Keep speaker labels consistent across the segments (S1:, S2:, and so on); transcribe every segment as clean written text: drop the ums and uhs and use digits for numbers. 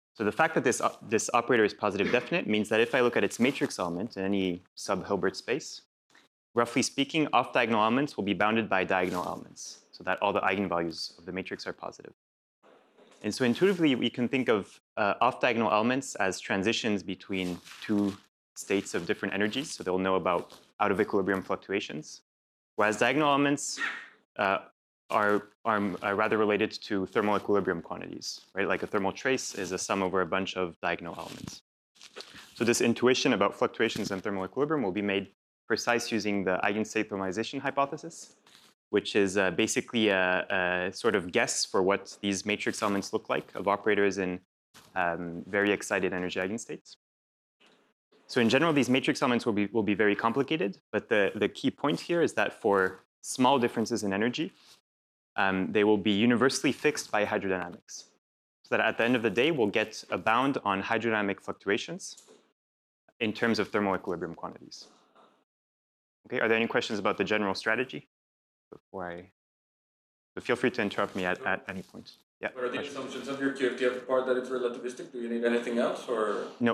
S1: So the fact that this operator is positive definite means that if I look at its matrix element in any sub-Hilbert space, roughly speaking, off-diagonal elements will be bounded by diagonal elements, so that all the eigenvalues of the matrix are positive. And so intuitively, we can think of off-diagonal elements as transitions between two states of different energies, so they'll know about out-of-equilibrium fluctuations, whereas diagonal elements are rather related to thermal equilibrium quantities, right? Like a thermal trace is a sum over a bunch of diagonal elements. So this intuition about fluctuations in thermal equilibrium will be made precise using the eigenstate thermalization hypothesis, which is basically a sort of guess for what these matrix elements look like of operators in very excited energy eigenstates. So in general, these matrix elements will be very complicated, but the key point here is that for small differences in energy, they will be universally fixed by hydrodynamics. So that at the end of the day, we'll get a bound on hydrodynamic fluctuations in terms of thermal equilibrium quantities. Okay, are there any questions about the general strategy before so feel free to interrupt me at any point. Yeah.
S2: What are the assumptions of your QFTF part that it's relativistic? Do you need anything else or?
S1: No.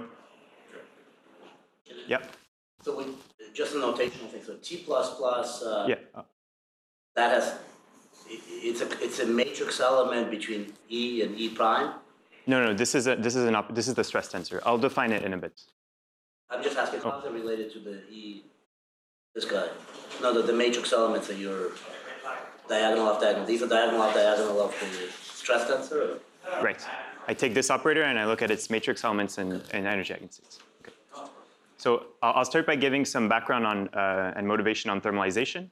S1: Yeah.
S3: So just a notational thing. So T++.
S1: Yeah.
S3: That has it's a matrix element between E and E prime.
S1: No. This is the stress tensor. I'll define it in a bit.
S3: I'm just asking how is it related to the E. This guy. No, the matrix elements that you're diagonal off diagonal. These are diagonal off diagonal of the stress tensor.
S1: Right. I take this operator and I look at its matrix elements and energy eigenstates. Okay. So I'll start by giving some background on and motivation on thermalization.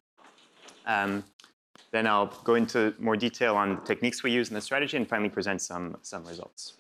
S1: Then I'll go into more detail on the techniques we use in the strategy, and finally present some results.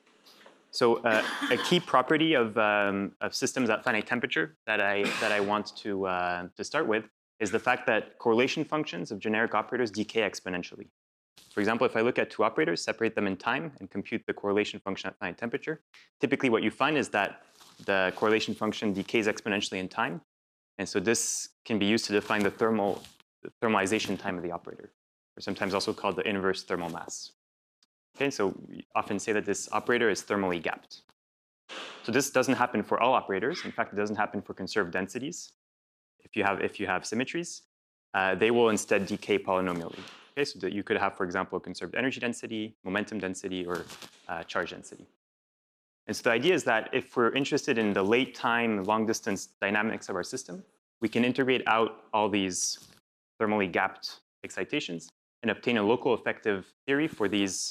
S1: So a key property of systems at finite temperature that I want to start with is the fact that correlation functions of generic operators decay exponentially. For example, if I look at two operators, separate them in time, and compute the correlation function at finite temperature, typically what you find is that the correlation function decays exponentially in time. And so this can be used to define the thermalization time of the operator, or sometimes also called the inverse thermal mass. Okay, so we often say that this operator is thermally gapped. So this doesn't happen for all operators. In fact, it doesn't happen for conserved densities. If you have symmetries, they will instead decay polynomially. Okay, so that you could have, for example, a conserved energy density, momentum density, or charge density. And so the idea is that if we're interested in the late time, long distance dynamics of our system, we can integrate out all these thermally gapped excitations and obtain a local effective theory for these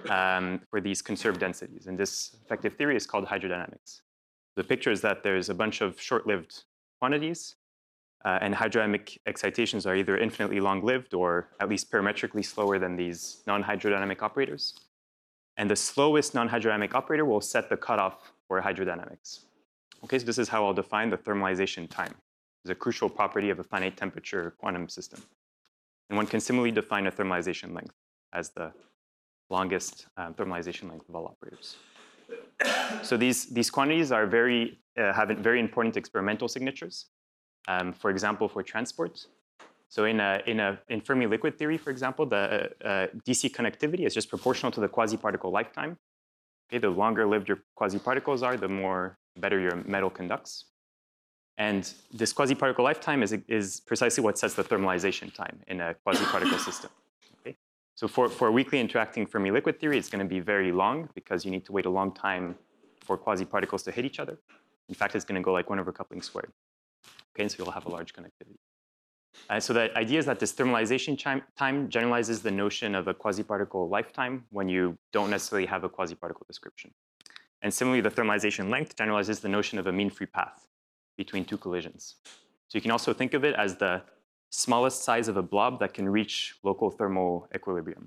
S1: conserved densities. And this effective theory is called hydrodynamics. The picture is that there's a bunch of short-lived quantities, and hydrodynamic excitations are either infinitely long-lived or at least parametrically slower than these non-hydrodynamic operators. And the slowest non-hydrodynamic operator will set the cutoff for hydrodynamics. Okay, so this is how I'll define the thermalization time. It's a crucial property of a finite temperature quantum system. And one can similarly define a thermalization length as the longest thermalization length of all operators. So these quantities are have very important experimental signatures. For example, for transport. So in Fermi liquid theory, for example, the DC conductivity is just proportional to the quasi-particle lifetime. Okay, the longer lived your quasi-particles are, the better your metal conducts. And this quasi-particle lifetime is precisely what sets the thermalization time in a quasi-particle system. Okay? So for weakly interacting Fermi liquid theory, it's going to be very long because you need to wait a long time for quasi-particles to hit each other. In fact, it's going to go like 1 over coupling squared. Okay, and so you'll have a large connectivity. So the idea is that this thermalization time generalizes the notion of a quasi-particle lifetime when you don't necessarily have a quasi-particle description. And similarly, the thermalization length generalizes the notion of a mean free path between two collisions. So you can also think of it as the smallest size of a blob that can reach local thermal equilibrium.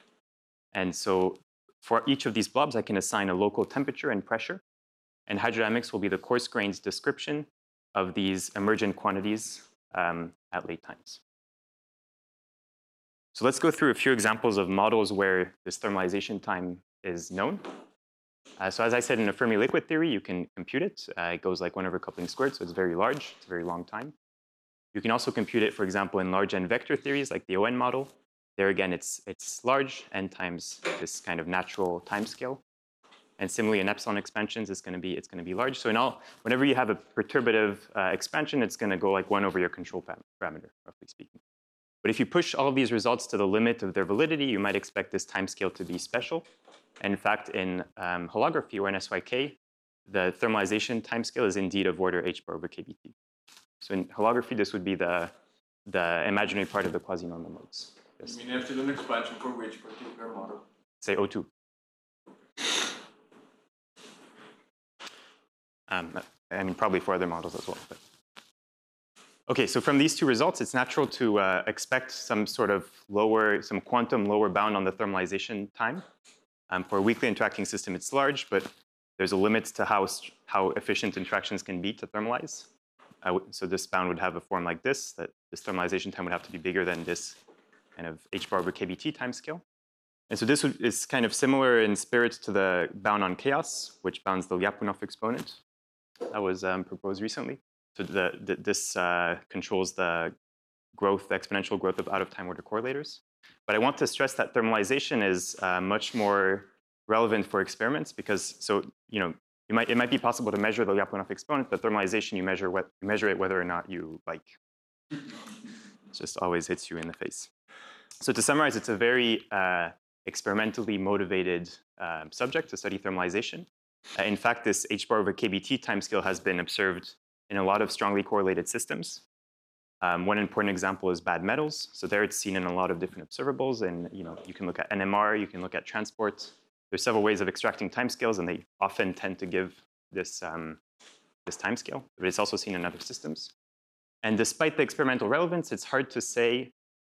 S1: And so for each of these blobs, I can assign a local temperature and pressure. And hydrodynamics will be the coarse-grained description of these emergent quantities at late times. So let's go through a few examples of models where this thermalization time is known. So as I said, in a Fermi liquid theory, you can compute it. It goes like 1 over coupling squared, so it's very large. It's a very long time. You can also compute it, for example, in large N vector theories like the ON model. There again, it's large, N times this kind of natural time scale. And similarly, in epsilon expansions, it's going to be large. So in all, whenever you have a perturbative expansion, it's going to go like 1 over your control parameter, roughly speaking. But if you push all of these results to the limit of their validity, you might expect this timescale to be special. And in fact, in holography or in SYK, the thermalization timescale is indeed of order h bar over kBt. So in holography, this would be the imaginary part of the quasi-normal modes. Yes.
S2: You mean epsilon expansion for which particular model?
S1: Say O2. I mean, probably for other models as well. But. OK, so from these two results, it's natural to expect some sort of some quantum lower bound on the thermalization time. For a weakly interacting system, it's large, but there's a limit to how efficient interactions can be to thermalize. So this bound would have a form like this, that this thermalization time would have to be bigger than this kind of h bar over kBt timescale. And so this is kind of similar in spirit to the bound on chaos, which bounds the Lyapunov exponent that was proposed recently. So this controls the exponential growth of out-of-time order correlators. But I want to stress that thermalization is much more relevant for experiments because, it might be possible to measure the Lyapunov exponent, but thermalization, you measure it whether or not you like. It just always hits you in the face. So to summarize, it's a very experimentally motivated subject to study thermalization. In fact, this h bar over kBt timescale has been observed in a lot of strongly correlated systems. One important example is bad metals. So there it's seen in a lot of different observables. And you can look at NMR, you can look at transport. There's several ways of extracting timescales, and they often tend to give this timescale. But it's also seen in other systems. And despite the experimental relevance, it's hard to say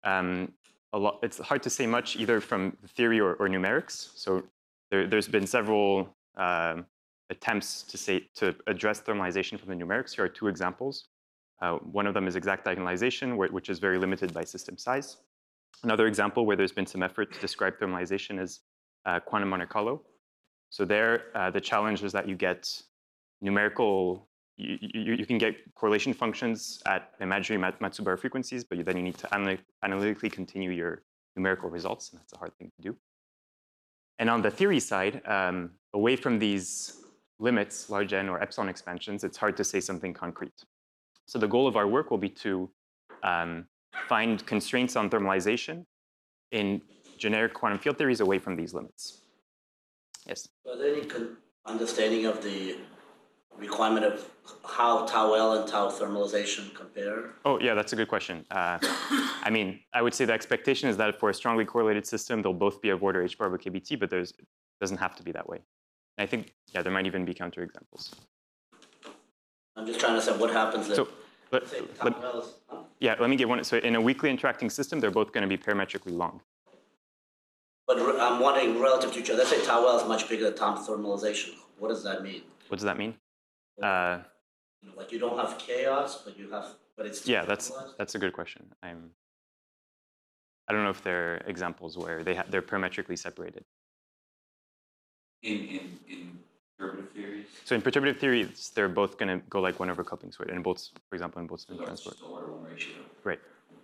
S1: it's hard to say much either from theory or numerics. So there's been several attempts to address thermalization from the numerics. Here are two examples. One of them is exact diagonalization, which is very limited by system size. Another example where there's been some effort to describe thermalization is quantum Monte Carlo. So there, the challenge is that you get numerical. You can get correlation functions at imaginary Matsubara frequencies, but then you need to analytically continue your numerical results, and that's a hard thing to do. And on the theory side, away from these limits, large N or epsilon expansions, it's hard to say something concrete. So the goal of our work will be to find constraints on thermalization in generic quantum field theories away from these limits. Yes?
S3: Are there any understanding of the requirement of how tau L and tau thermalization compare?
S1: Oh, yeah, that's a good question. I mean, I would say the expectation is that for a strongly correlated system, they'll both be of order h bar over kBt, but it doesn't have to be that way. And I think, yeah, there might even be counterexamples.
S3: I'm just trying to say what happens if,
S1: yeah, let me give one. So in a weakly interacting system, they're both going to be parametrically long.
S3: But I'm wondering relative to each other. Let's say tau L is much bigger than tau thermalization. What does that mean?
S1: What does that mean?
S3: Like you don't have chaos, but it's
S1: yeah. That's a good question. I don't know if there are examples where they're parametrically separated.
S4: In perturbative theories?
S1: So in perturbative theories, they're both going to go like 1 over coupling squared, and both, for example, in both spin transport.
S4: So order 1 ratio.
S1: Right.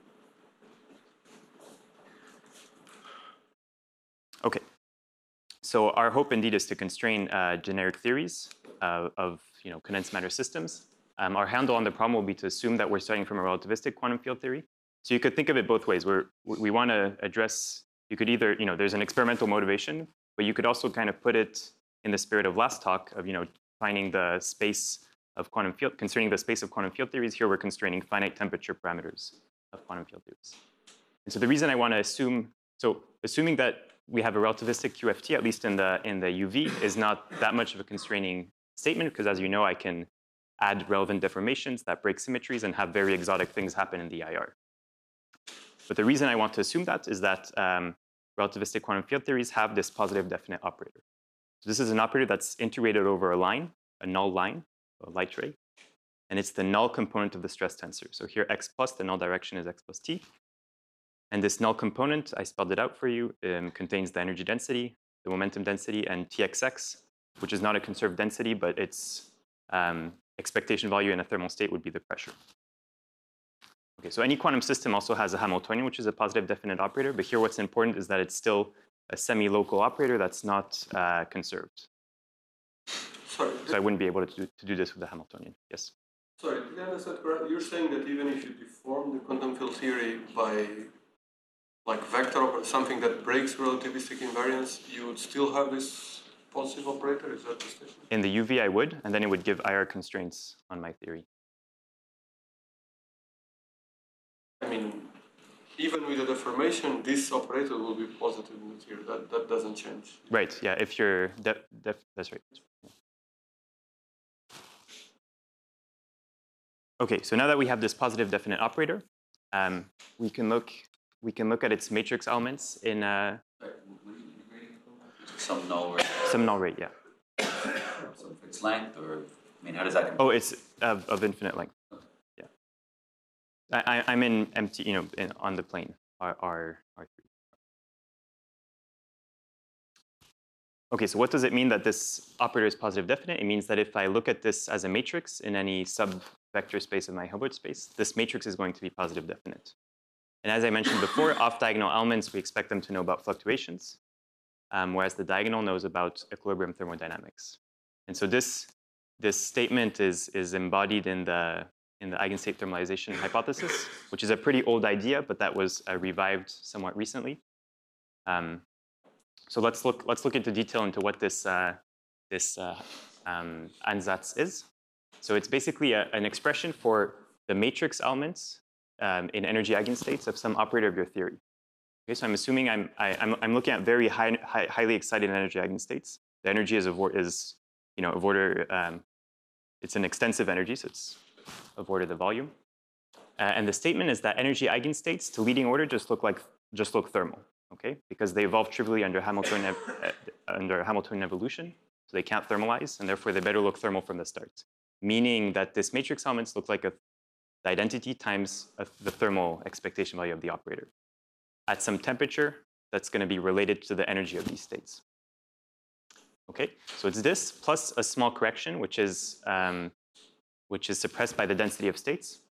S1: Okay. So our hope indeed is to constrain generic theories of condensed matter systems. Our handle on the problem will be to assume that we're starting from a relativistic quantum field theory. So you could think of it both ways. We want to address. You could either there's an experimental motivation, but you could also kind of put it in the spirit of last talk of finding the space of quantum field, constraining the space of quantum field theories. Here we're constraining finite temperature parameters of quantum field theories. And so the reason I want to assuming that we have a relativistic QFT, at least in the UV, is not that much of a constraining statement, because as you know, I can add relevant deformations that break symmetries and have very exotic things happen in the IR. But the reason I want to assume that is that relativistic quantum field theories have this positive definite operator. So this is an operator that's integrated over a line, a null line, a light ray, and it's the null component of the stress tensor. So here x plus, the null direction is x plus t. And this null component, I spelled it out for you, contains the energy density, the momentum density, and Txx, which is not a conserved density, but its expectation value in a thermal state would be the pressure. Okay, so any quantum system also has a Hamiltonian, which is a positive definite operator. But here what's important is that it's still a semi-local operator that's not conserved.
S5: Sorry.
S1: So I wouldn't be able to do this with the Hamiltonian. Yes.
S5: Sorry, did I understand correctly? You're saying that even if you deform the quantum field theory by like vector or something that breaks relativistic invariance, you would still have this positive operator? Is that the statement?
S1: In the UV, I would, and then it would give IR constraints on my theory.
S5: I mean, even with the deformation, this operator will be positive in the theory. That doesn't change.
S1: Right. Yeah. If you're that's right. Okay. So now that we have this positive definite operator, we can look at its matrix elements in
S4: Some null rate,
S1: some null rate. Yeah.
S4: some fixed length, or I mean, how does that compare?
S1: Oh, it's of infinite length. Yeah. I'm in empty, on the plane, R3. Okay, so what does it mean that this operator is positive definite? It means that if I look at this as a matrix in any sub-vector space of my Hilbert space, this matrix is going to be positive definite. And as I mentioned before, off-diagonal elements, we expect them to know about fluctuations, whereas the diagonal knows about equilibrium thermodynamics. And so this statement is embodied in the eigenstate thermalization hypothesis, which is a pretty old idea, but that was revived somewhat recently. So let's look into detail into what this ansatz is. So it's basically an expression for the matrix elements in energy eigenstates of some operator of your theory. Okay, so I'm assuming I'm looking at very highly excited energy eigenstates. The energy is of order, it's an extensive energy, so it's of order the volume. And the statement is that energy eigenstates to leading order just look thermal. Okay, because they evolve trivially under Hamiltonian evolution, so they can't thermalize, and therefore they better look thermal from the start. Meaning that this matrix elements look like the identity times the thermal expectation value of the operator at some temperature that's going to be related to the energy of these states. Okay, so it's this plus a small correction, which is suppressed by the density of states,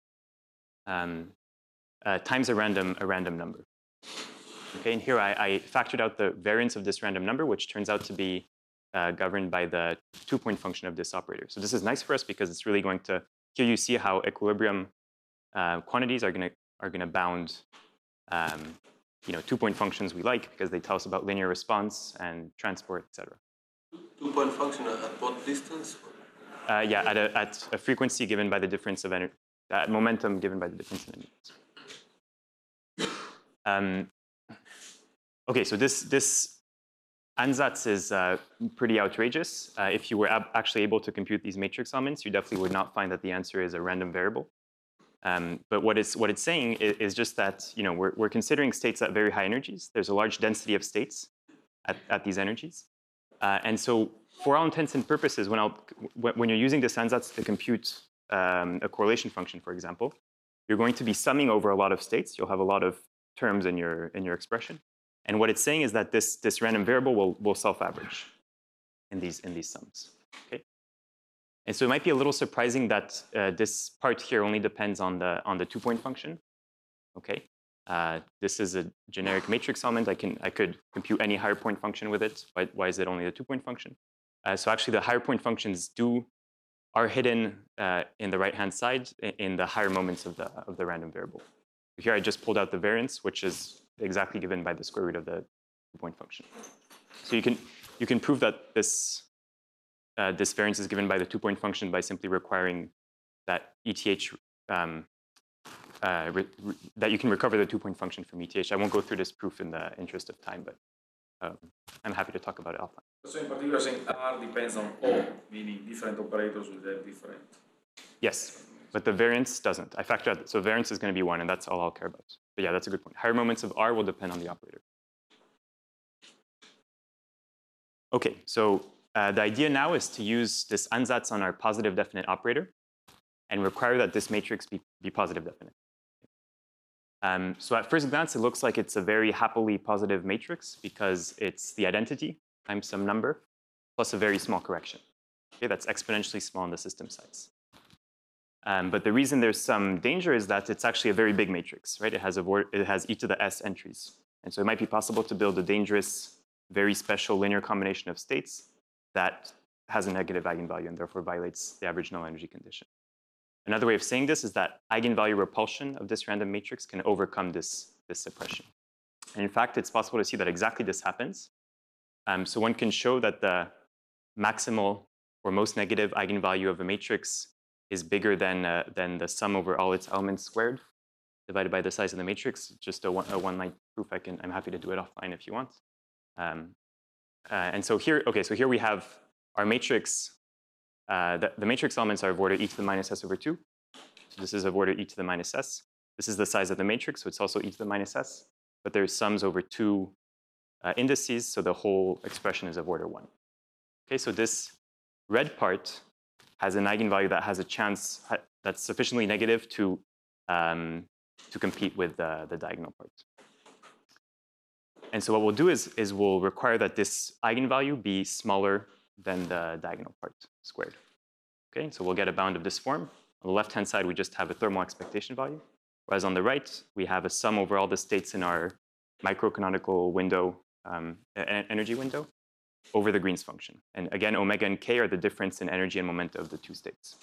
S1: times a random number. Okay, and here I factored out the variance of this random number, which turns out to be governed by the two-point function of this operator. So this is nice for us because it's really going to, here you see how equilibrium quantities are gonna bound two-point functions we like because they tell us about linear response and transport, etc.
S5: Two-point function at what distance?
S1: Yeah, at a frequency given by the difference of energy, at momentum given by the difference in energy. Okay, so this ansatz is pretty outrageous. If you were actually able to compute these matrix elements, you definitely would not find that the answer is a random variable. But what it's saying is just that we're considering states at very high energies. There's a large density of states at these energies, and so for all intents and purposes, when you're using this ansatz to compute a correlation function, for example, you're going to be summing over a lot of states. You'll have a lot of terms in your expression. And what it's saying is that this random variable will self-average in these sums. Okay, and so it might be a little surprising that this part here only depends on the two-point function. Okay, this is a generic matrix element. I could compute any higher point function with it. Why is it only the two-point function? So actually, the higher point functions are hidden in the right-hand side in the higher moments of the random variable. Here I just pulled out the variance, which is exactly given by the square root of the two-point function. So you can prove that this variance is given by the two-point function by simply requiring that ETH that you can recover the two-point function from ETH. I won't go through this proof in the interest of time, but I'm happy to talk about it offline.
S2: So in particular, saying R depends on O, meaning different operators will have different.
S1: Yes, but the variance doesn't. I factor out, so variance is going to be 1, and that's all I'll care about. But yeah, that's a good point. Higher moments of R will depend on the operator. Okay, so the idea now is to use this ansatz on our positive definite operator and require that this matrix be positive definite. So at first glance, it looks like it's a very happily positive matrix because it's the identity times some number plus a very small correction. Okay, that's exponentially small in the system size. But the reason there's some danger is that it's actually a very big matrix, right? It has e to the s entries. And so it might be possible to build a dangerous, very special linear combination of states that has a negative eigenvalue and therefore violates the average null energy condition. Another way of saying this is that eigenvalue repulsion of this random matrix can overcome this suppression. And in fact, it's possible to see that exactly this happens. So one can show that the maximal or most negative eigenvalue of a matrix is bigger than the sum over all its elements squared divided by the size of the matrix. Just a one-line proof. I'm happy to do it offline if you want. And so here, okay, so here we have our matrix. The matrix elements are of order e to the minus s over 2. So this is of order e to the minus s. This is the size of the matrix, so it's also e to the minus s. But there's sums over 2 indices, so the whole expression is of order 1. Okay, so this red part has an eigenvalue that has a chance that's sufficiently negative to compete with the diagonal part. And so what we'll do is we'll require that this eigenvalue be smaller than the diagonal part squared. Okay, so we'll get a bound of this form. On the left-hand side, we just have a thermal expectation value, whereas on the right, we have a sum over all the states in our microcanonical window, energy window, over the Green's function. And again, omega and k are the difference in energy and momenta of the two states.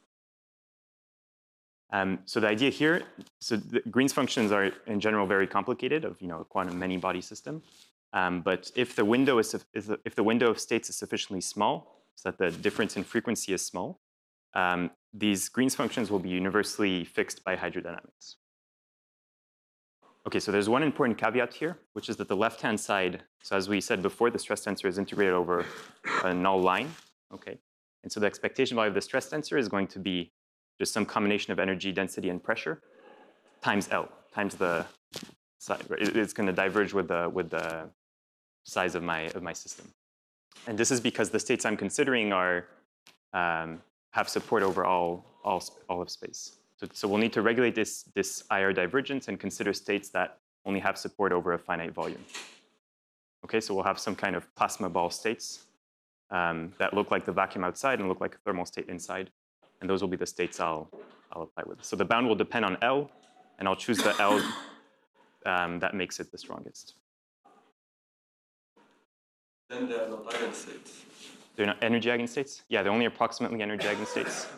S1: So the idea here, so the Green's functions are in general very complicated of a quantum many-body system. But if the window if the window of states is sufficiently small, so that the difference in frequency is small, these Green's functions will be universally fixed by hydrodynamics. Okay, so there's one important caveat here, which is that the left-hand side, so as we said before, the stress tensor is integrated over a null line. Okay, and so the expectation value of the stress tensor is going to be just some combination of energy, density, and pressure times L, times the size. It's going to diverge with the size of my system. And this is because the states I'm considering are have support over all of space. So we'll need to regulate this IR divergence and consider states that only have support over a finite volume. Okay, so we'll have some kind of plasma ball states that look like the vacuum outside and look like a thermal state inside. And those will be the states I'll apply with. So the bound will depend on L, and I'll choose the L that makes it the strongest.
S5: Then they are not eigenstates.
S1: They're not energy eigenstates? Yeah, they're only approximately energy eigenstates.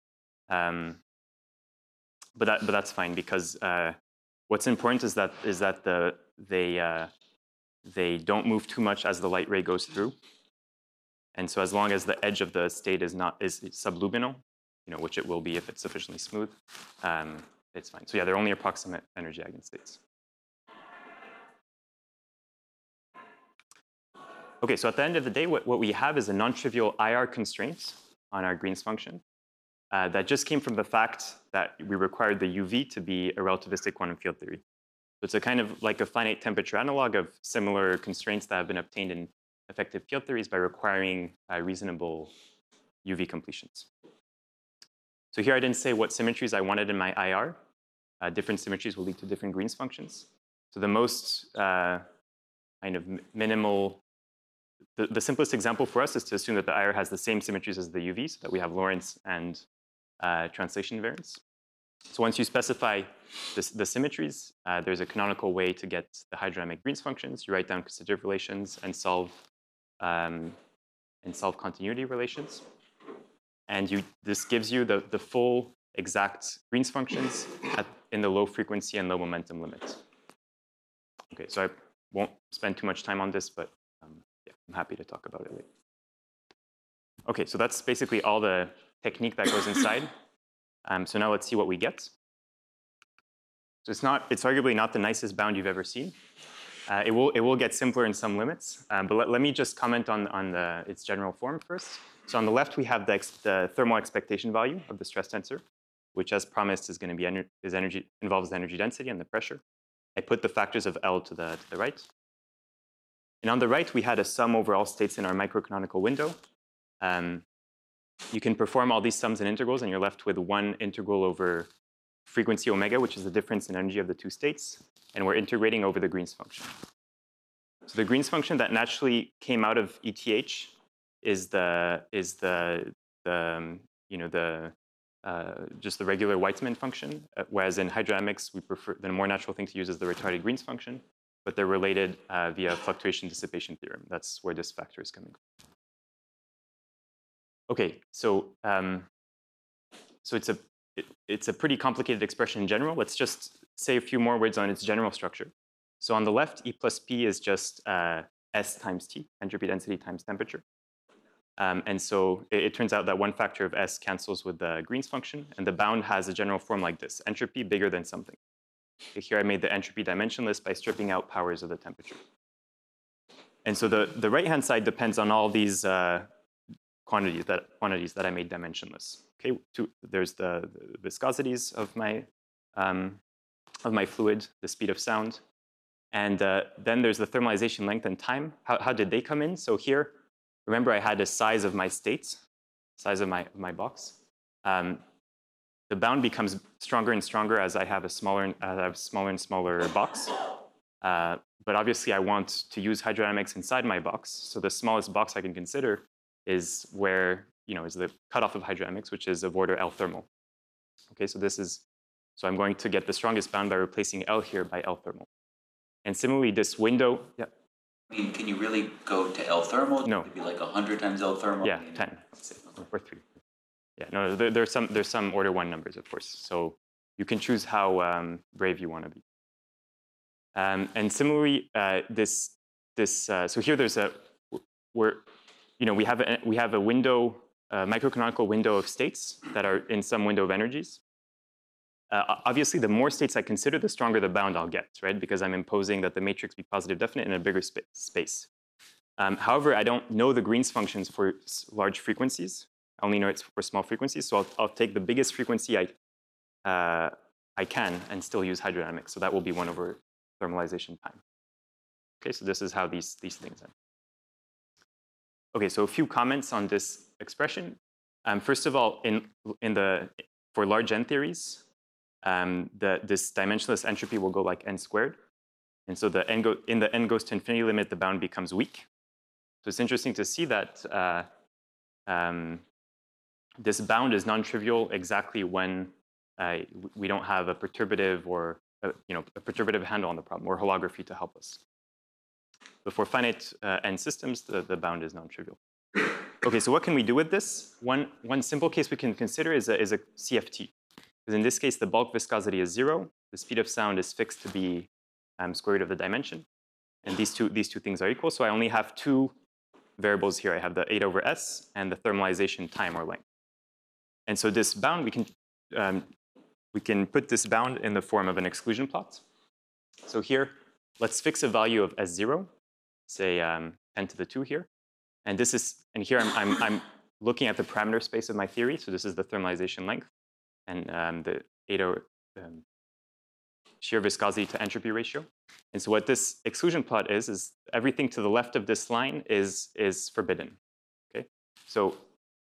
S1: But that's fine because what's important is that they don't move too much as the light ray goes through. And so as long as the edge of the state is subluminal, which it will be if it's sufficiently smooth, it's fine. So yeah, they're only approximate energy eigenstates. Okay, so at the end of the day, what we have is a non-trivial IR constraint on our Green's function that just came from the fact that we required the UV to be a relativistic quantum field theory. So it's a kind of like a finite temperature analog of similar constraints that have been obtained in effective field theories by requiring reasonable UV completions. So here I didn't say what symmetries I wanted in my IR. Different symmetries will lead to different Green's functions. So the most kind of minimal, the simplest example for us is to assume that the IR has the same symmetries as the UV, so that we have Lorentz and translation invariance. So once you specify the symmetries, there's a canonical way to get the hydrodynamic Green's functions. You write down constitutive relations and solve continuity relations. And this gives you the full exact Green's functions in the low frequency and low momentum limit. Okay, so I won't spend too much time on this, but yeah, I'm happy to talk about it later. Okay, so that's basically all the technique that goes inside. So now let's see what we get. So it's arguably not the nicest bound you've ever seen. It will get simpler in some limits, but let me just comment on its general form first. So on the left, we have the thermal expectation value of the stress tensor, which, as promised, is going to be involves the energy density and the pressure. I put the factors of L to the right. And on the right, we had a sum over all states in our microcanonical window. You can perform all these sums and integrals, and you're left with one integral over frequency omega, which is the difference in energy of the two states. And we're integrating over the Green's function. So the Green's function that naturally came out of ETH is just the regular Weizmann function, whereas in hydrodynamics we prefer the more natural thing to use is the retarded Green's function, but they're related via fluctuation dissipation theorem. That's where this factor is coming from. Okay, so it's a pretty complicated expression in general. Let's just say a few more words on its general structure. So on the left, E plus P is just S times T, entropy density times temperature. And so it turns out that one factor of S cancels with the Green's function, and the bound has a general form like this: entropy bigger than something. Okay, here I made the entropy dimensionless by stripping out powers of the temperature. And so the right-hand side depends on all these quantities that I made dimensionless. Okay, there's the viscosities of my fluid, the speed of sound, and then there's the thermalization length and time. How did they come in? So here, remember I had a size of my state, size of my box. The bound becomes stronger and stronger as I have a smaller and smaller box. But obviously, I want to use hydrodynamics inside my box. So the smallest box I can consider is where is the cutoff of hydrodynamics, which is of order L thermal. Okay, so I'm going to get the strongest bound by replacing L here by L thermal. And similarly, this window, yeah.
S4: I mean, can you really go to L thermal?
S1: No.
S4: It'd be like 100 times L thermal?
S1: Yeah, 10, let's say, or 3. Yeah, no, there's some order 1 numbers, of course. So you can choose how brave you want to be. And similarly, so here there's we have a window, microcanonical window of states that are in some window of energies. Obviously, the more states I consider, the stronger the bound I'll get, right? Because I'm imposing that the matrix be positive definite in a bigger space. However, I don't know the Green's functions for large frequencies. I only know it's for small frequencies. So I'll take the biggest frequency I can and still use hydrodynamics. So that will be 1 over thermalization time. Okay, so this is how these things end. Okay, so a few comments on this expression. First of all, for large n theories, this dimensionless entropy will go like n squared. And so in the n goes to infinity limit, the bound becomes weak. So it's interesting to see that this bound is non-trivial exactly when we don't have a perturbative or a perturbative handle on the problem or holography to help us. But for finite n systems, the bound is non-trivial. Okay, so what can we do with this? One simple case we can consider is a CFT. Because in this case, the bulk viscosity is 0. The speed of sound is fixed to be square root of the dimension. And these two things are equal. So I only have 2 variables here. I have the 8 over S and the thermalization time or length. And so this bound, we can put this bound in the form of an exclusion plot. So here, let's fix a value of S0, say 10 to the 2 here. And here I'm looking at the parameter space of my theory. So this is the thermalization length and the 8 over shear viscosity to entropy ratio. And so what this exclusion plot is everything to the left of this line is forbidden. Okay, so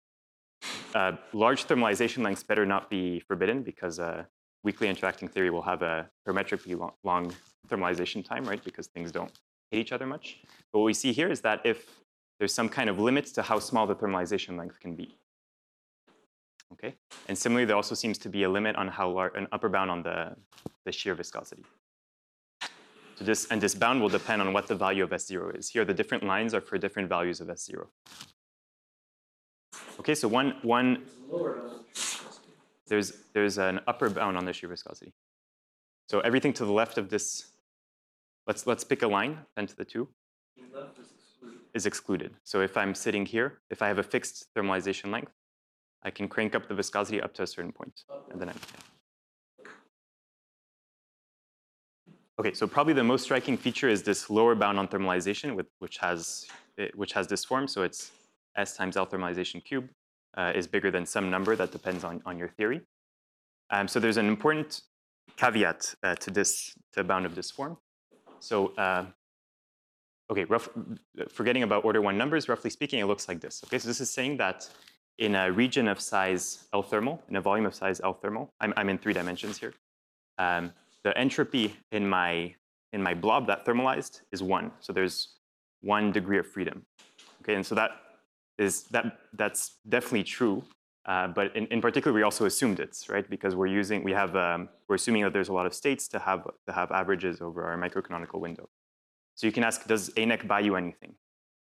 S1: large thermalization lengths better not be forbidden because weakly interacting theory will have a parametrically long thermalization time, right? Because things don't hit each other much. But what we see here is that if there's some kind of limit to how small the thermalization length can be. Okay, and similarly, there also seems to be a limit on how large an upper bound on the shear viscosity. So this bound will depend on what the value of S0 is. Here, the different lines are for different values of S0. Okay, so there's an upper bound on the shear viscosity. So everything to the left of this, let's pick a line, 10 to the 2, is excluded. So if I'm sitting here, if I have a fixed thermalization length, I can crank up the viscosity up to a certain point, and then okay, so probably the most striking feature is this lower bound on thermalization, which has this form. So it's S times L thermalization cube is bigger than some number that depends on your theory. So there's an important caveat to a bound of this form. So okay, forgetting about order 1 numbers, roughly speaking, it looks like this. Okay, so this is saying that in a region of size L thermal, in a volume of size L thermal, I'm in 3 dimensions here. The entropy in my blob that thermalized is 1. So there's 1 degree of freedom. Okay, and so that's definitely true. But in particular, we also assumed it, right? Because we're assuming that there's a lot of states to have averages over our microcanonical window. So you can ask, does ANEC buy you anything?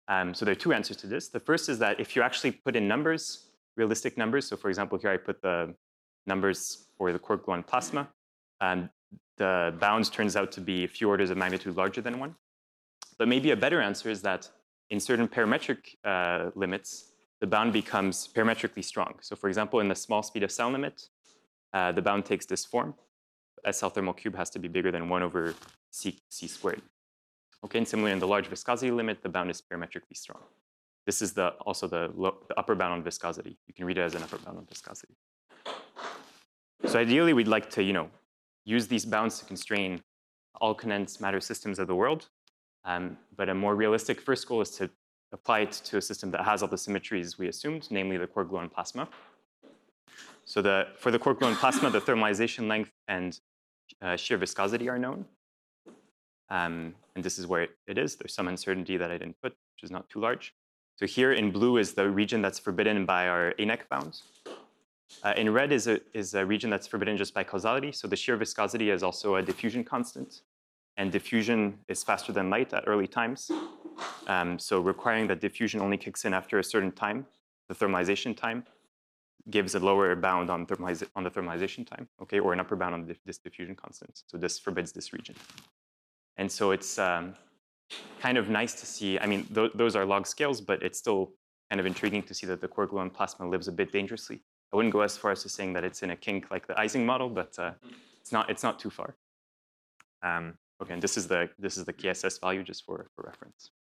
S1: So there are two answers to this. The first is that if you actually put in numbers, realistic numbers, so for example, here I put the numbers for the quark gluon plasma, the bound turns out to be a few orders of magnitude larger than 1. But maybe a better answer is that in certain parametric limits, the bound becomes parametrically strong. So for example, in the small speed of sound limit, the bound takes this form. SL thermal cube has to be bigger than 1 over c squared. Okay, and similarly, in the large viscosity limit, the bound is parametrically strong. This is also the upper bound on viscosity. You can read it as an upper bound on viscosity. So ideally, we'd like to use these bounds to constrain all condensed matter systems of the world. But a more realistic first goal is to apply it to a system that has all the symmetries we assumed, namely the quark gluon plasma. So for the quark gluon plasma, the thermalization length and shear viscosity are known. And this is where it is. There's some uncertainty that I didn't put, which is not too large. So here in blue is the region that's forbidden by our ANEC bound. In red is a region that's forbidden just by causality. So the shear viscosity is also a diffusion constant. And diffusion is faster than light at early times. So requiring that diffusion only kicks in after a certain time, the thermalization time, gives a lower bound on the thermalization time, okay, or an upper bound on this diffusion constant. So this forbids this region. And so it's kind of nice to see, I mean, those are log scales, but it's still kind of intriguing to see that the quark gluon plasma lives a bit dangerously. I wouldn't go as far as to saying that it's in a kink like the Ising model, but it's not too far. Okay, and this is the KSS value just for reference.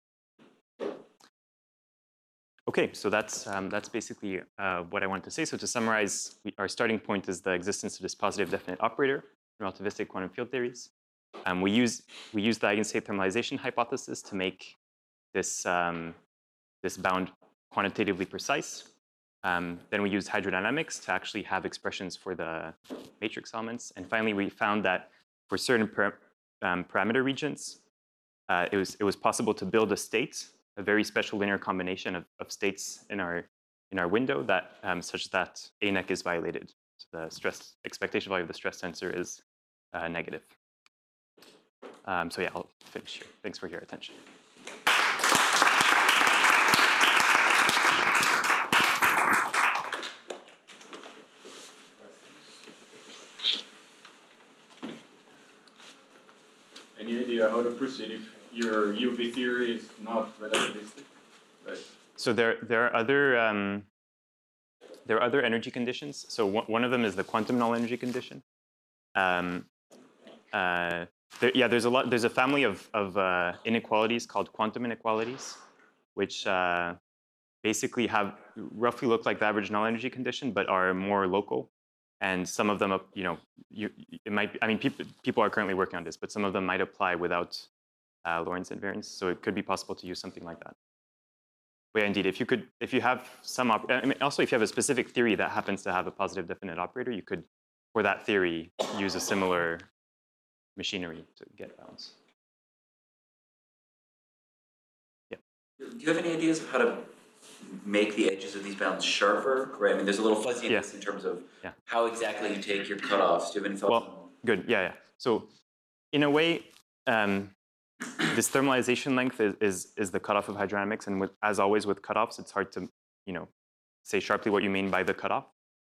S1: Okay, so that's basically what I wanted to say. So to summarize, our starting point is the existence of this positive definite operator in relativistic quantum field theories. We use the eigenstate thermalization hypothesis to make this this bound quantitatively precise. Then we use hydrodynamics to actually have expressions for the matrix elements. And finally, we found that for certain parameter regions, it was possible to build a state, a very special linear combination of states in our window that such that ANEC is violated. So the stress expectation value of the stress tensor is negative. So yeah, I'll finish here. Thanks for your attention.
S2: Any idea how to proceed if your UV theory is not relativistic? Right.
S1: So there are other energy conditions. So one of them is the quantum null energy condition. There's a family of inequalities called quantum inequalities, which basically roughly look like the average null energy condition, but are more local. And some of them, it might be, I mean, people are currently working on this, but some of them might apply without Lorentz invariance. So it could be possible to use something like that. But yeah, indeed, if you have some, also if you have a specific theory that happens to have a positive definite operator, you could, for that theory, use a similar machinery to get bounds. Yeah.
S4: Do you have any ideas of how to make the edges of these bounds sharper? Right. I mean, there's a little fuzziness in terms of how exactly you take your cutoffs. Do you have any thoughts?
S1: Well, good. Yeah. So, in a way, this thermalization length is the cutoff of hydrodynamics, and as always with cutoffs, it's hard to say sharply what you mean by the cutoff.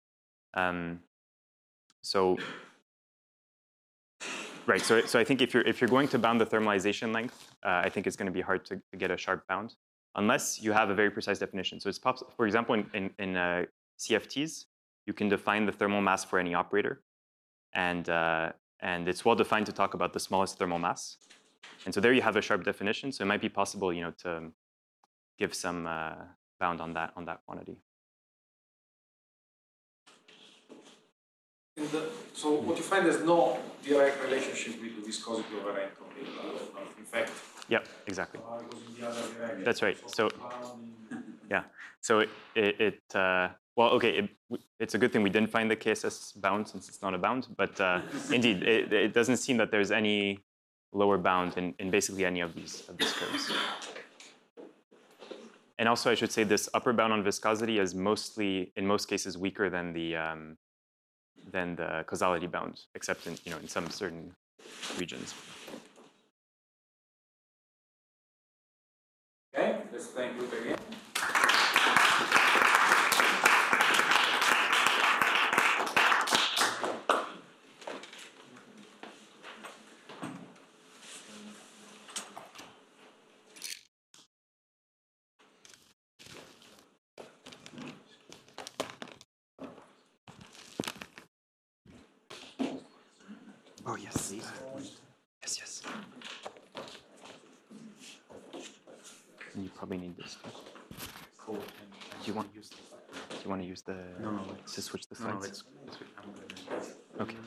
S1: Right. So I think if you're going to bound the thermalization length, I think it's going to be hard to get a sharp bound unless you have a very precise definition. So it's possible, for example, in CFTs, you can define the thermal mass for any operator, and it's well defined to talk about the smallest thermal mass. And so there you have a sharp definition. So it might be possible, to give some bound on that quantity.
S2: So what you find is no direct relationship with the viscosity over entropy. In fact.
S1: Yeah, exactly.
S2: It goes in the other direction.
S1: That's right. So yeah. So well, okay. It's a good thing we didn't find the KSS bound since it's not a bound. But indeed, it doesn't seem that there's any lower bound in basically any of these curves. And also, I should say this upper bound on viscosity is mostly, in most cases, weaker than the causality bound, except in some certain regions.
S2: Okay, let's thank Luke again.
S1: Oh, yes. Yes, yes. And you probably need this too.
S4: Cool.
S1: Do you want to use the to switch the slides?
S4: No, it's I'm good.
S1: Okay.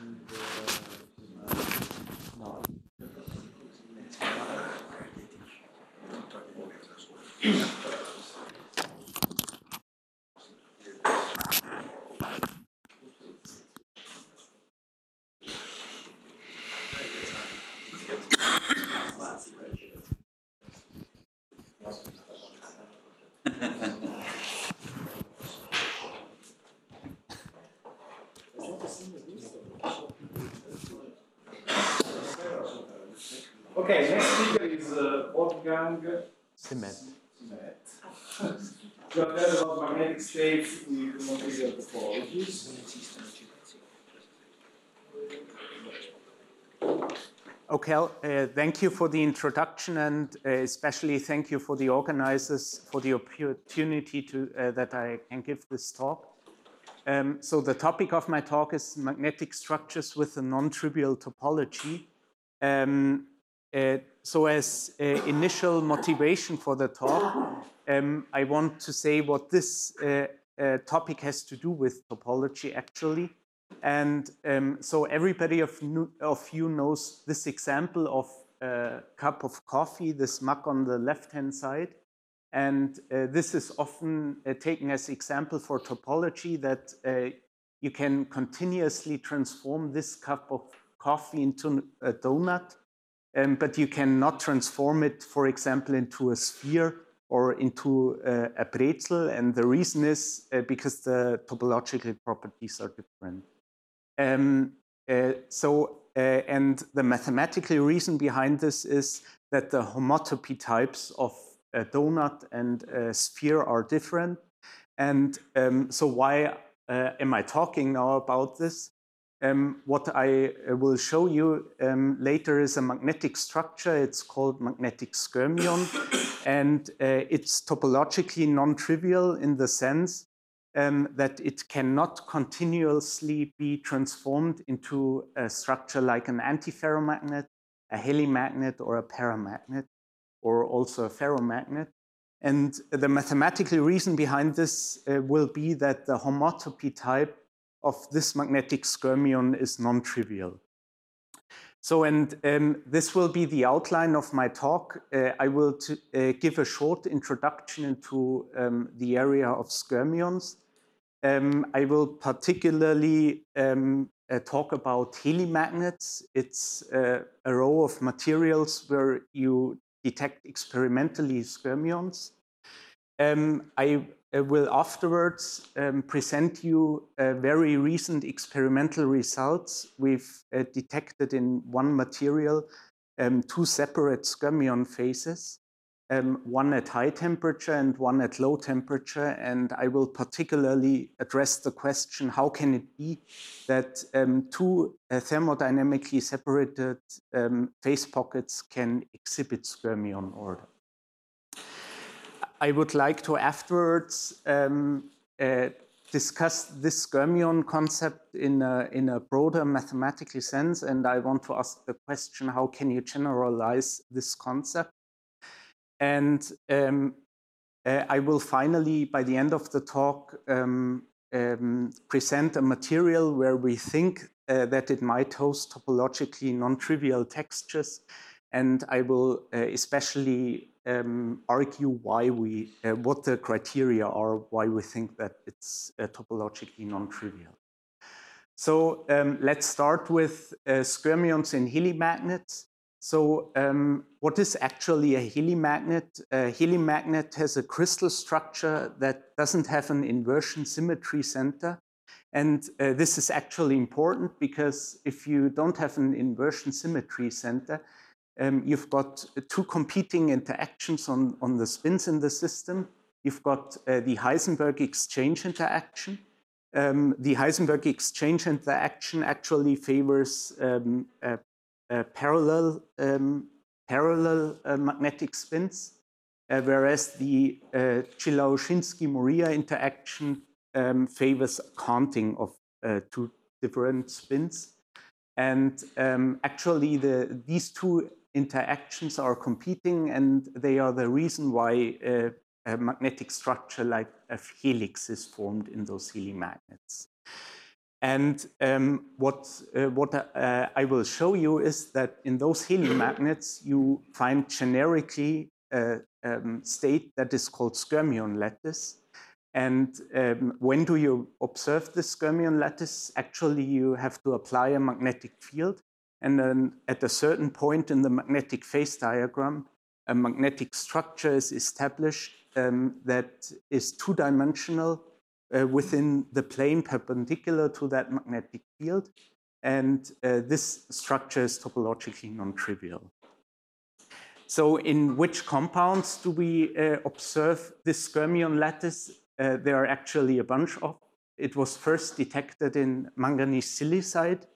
S2: Okay, next speaker is Wolfgang
S1: Simet.
S2: You have heard about magnetic states with material topologies.
S6: Okay, thank you for the introduction, and especially thank you for the organizers for the opportunity to that I can give this talk. So the topic of my talk is magnetic structures with a non-trivial topology. So as initial motivation for the talk, I want to say what this topic has to do with topology actually. And so everybody of you knows this example of a cup of coffee, this mug on the left-hand side. And this is often taken as example for topology that you can continuously transform this cup of coffee into a donut, but you cannot transform it, for example, into a sphere or into a pretzel. And the reason is because the topological properties are different. And the mathematical reason behind this is that the homotopy types of a donut and a sphere are different. And so why am I talking now about this? What I will show you later is a magnetic structure. It's called magnetic skyrmion. And it's topologically non-trivial in the sense that it cannot continuously be transformed into a structure like an antiferromagnet, a helimagnet, or a paramagnet, or also a ferromagnet. And the mathematical reason behind this will be that the homotopy type of this magnetic skyrmion is non-trivial. So, and this will be the outline of my talk. I will give a short introduction into the area of skyrmions. I will particularly talk about helimagnets. It's a row of materials where you detect experimentally skyrmions. I will afterwards present you very recent experimental results. We've detected in one material 2 separate skyrmion phases, one at high temperature and one at low temperature. And I will particularly address the question, how can it be that 2 thermodynamically separated phase pockets can exhibit skyrmion order? I would like to afterwards discuss this skyrmion concept in a broader mathematical sense, and I want to ask the question, how can you generalize this concept? And I will finally, by the end of the talk, present a material where we think that it might host topologically non-trivial textures, and I will especially argue why what the criteria are, why we think that it's topologically non-trivial. So let's start with skyrmions in helimagnets. So what is actually a helimagnet? A helimagnet has a crystal structure that doesn't have an inversion symmetry center. And this is actually important because if you don't have an inversion symmetry center, you've got two competing interactions on the spins in the system. You've got the Heisenberg exchange interaction. The Heisenberg exchange interaction actually favors parallel magnetic spins, whereas the Chilao-Shinsky-Moriya interaction favors counting of two different spins. And actually, these two interactions are competing, and they are the reason why a magnetic structure like a helix is formed in those Healy magnets. And what I will show you is that in those Healy magnets, you find generically a state that is called skyrmion lattice. And when do you observe this skyrmion lattice? Actually, you have to apply a magnetic field. And then at a certain point in the magnetic phase diagram, a magnetic structure is established that is two-dimensional within the plane perpendicular to that magnetic field. And this structure is topologically non-trivial. So in which compounds do we observe this skyrmion lattice? There are actually a bunch of. It was first detected in manganese silicide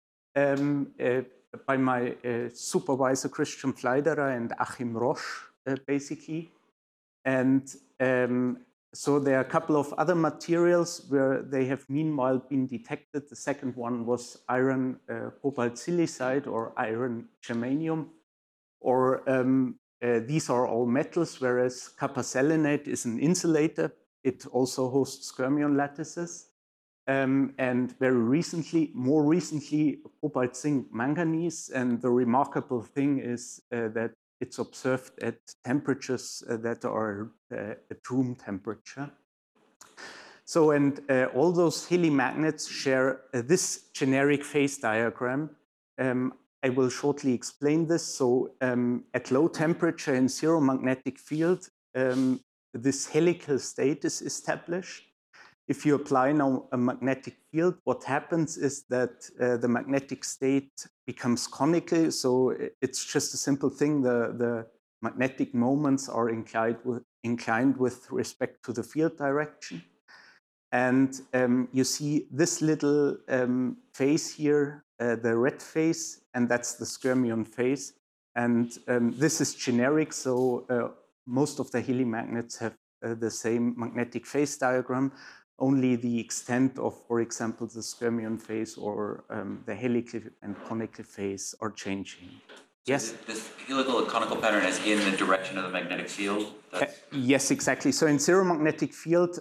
S6: by my supervisor Christian Pfleiderer and Achim Roche, basically. And so there are a couple of other materials where they have meanwhile been detected. The second one was iron cobalt silicide or iron germanium. Or these are all metals, whereas copper selenide is an insulator. It also hosts skyrmion lattices. And very recently, more recently, cobalt zinc manganese. And the remarkable thing is that it's observed at temperatures that are at room temperature. So, and all those Healy magnets share this generic phase diagram. I will shortly explain this. So at low temperature in zero magnetic field, this helical state is established. If you apply now a magnetic field, what happens is that the magnetic state becomes conical. So it's just a simple thing. The magnetic moments are inclined with respect to the field direction. And you see this little phase here, the red phase, and that's the skyrmion phase. And this is generic, so most of the Healy magnets have the same magnetic phase diagram. Only the extent of, for example, the skyrmion phase or the helical and conical phase are changing. Yes?
S4: This helical and conical pattern is in the direction of the magnetic field?
S6: Yes, exactly. So in zero magnetic field,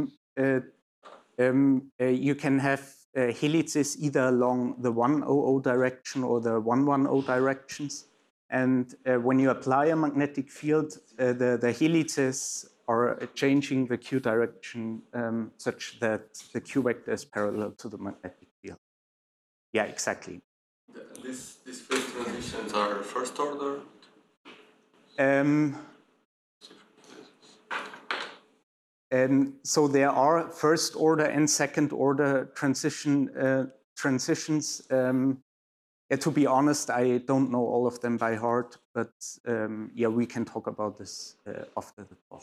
S6: you can have helices either along the 100 direction or the 110 directions. And when you apply a magnetic field, the helices are changing the q direction such that the q vector is parallel to the magnetic field. Yeah, exactly.
S5: These phase transitions are first order?
S6: So there are first order and second order transitions. To be honest, I don't know all of them by heart, but yeah, we can talk about this after the talk.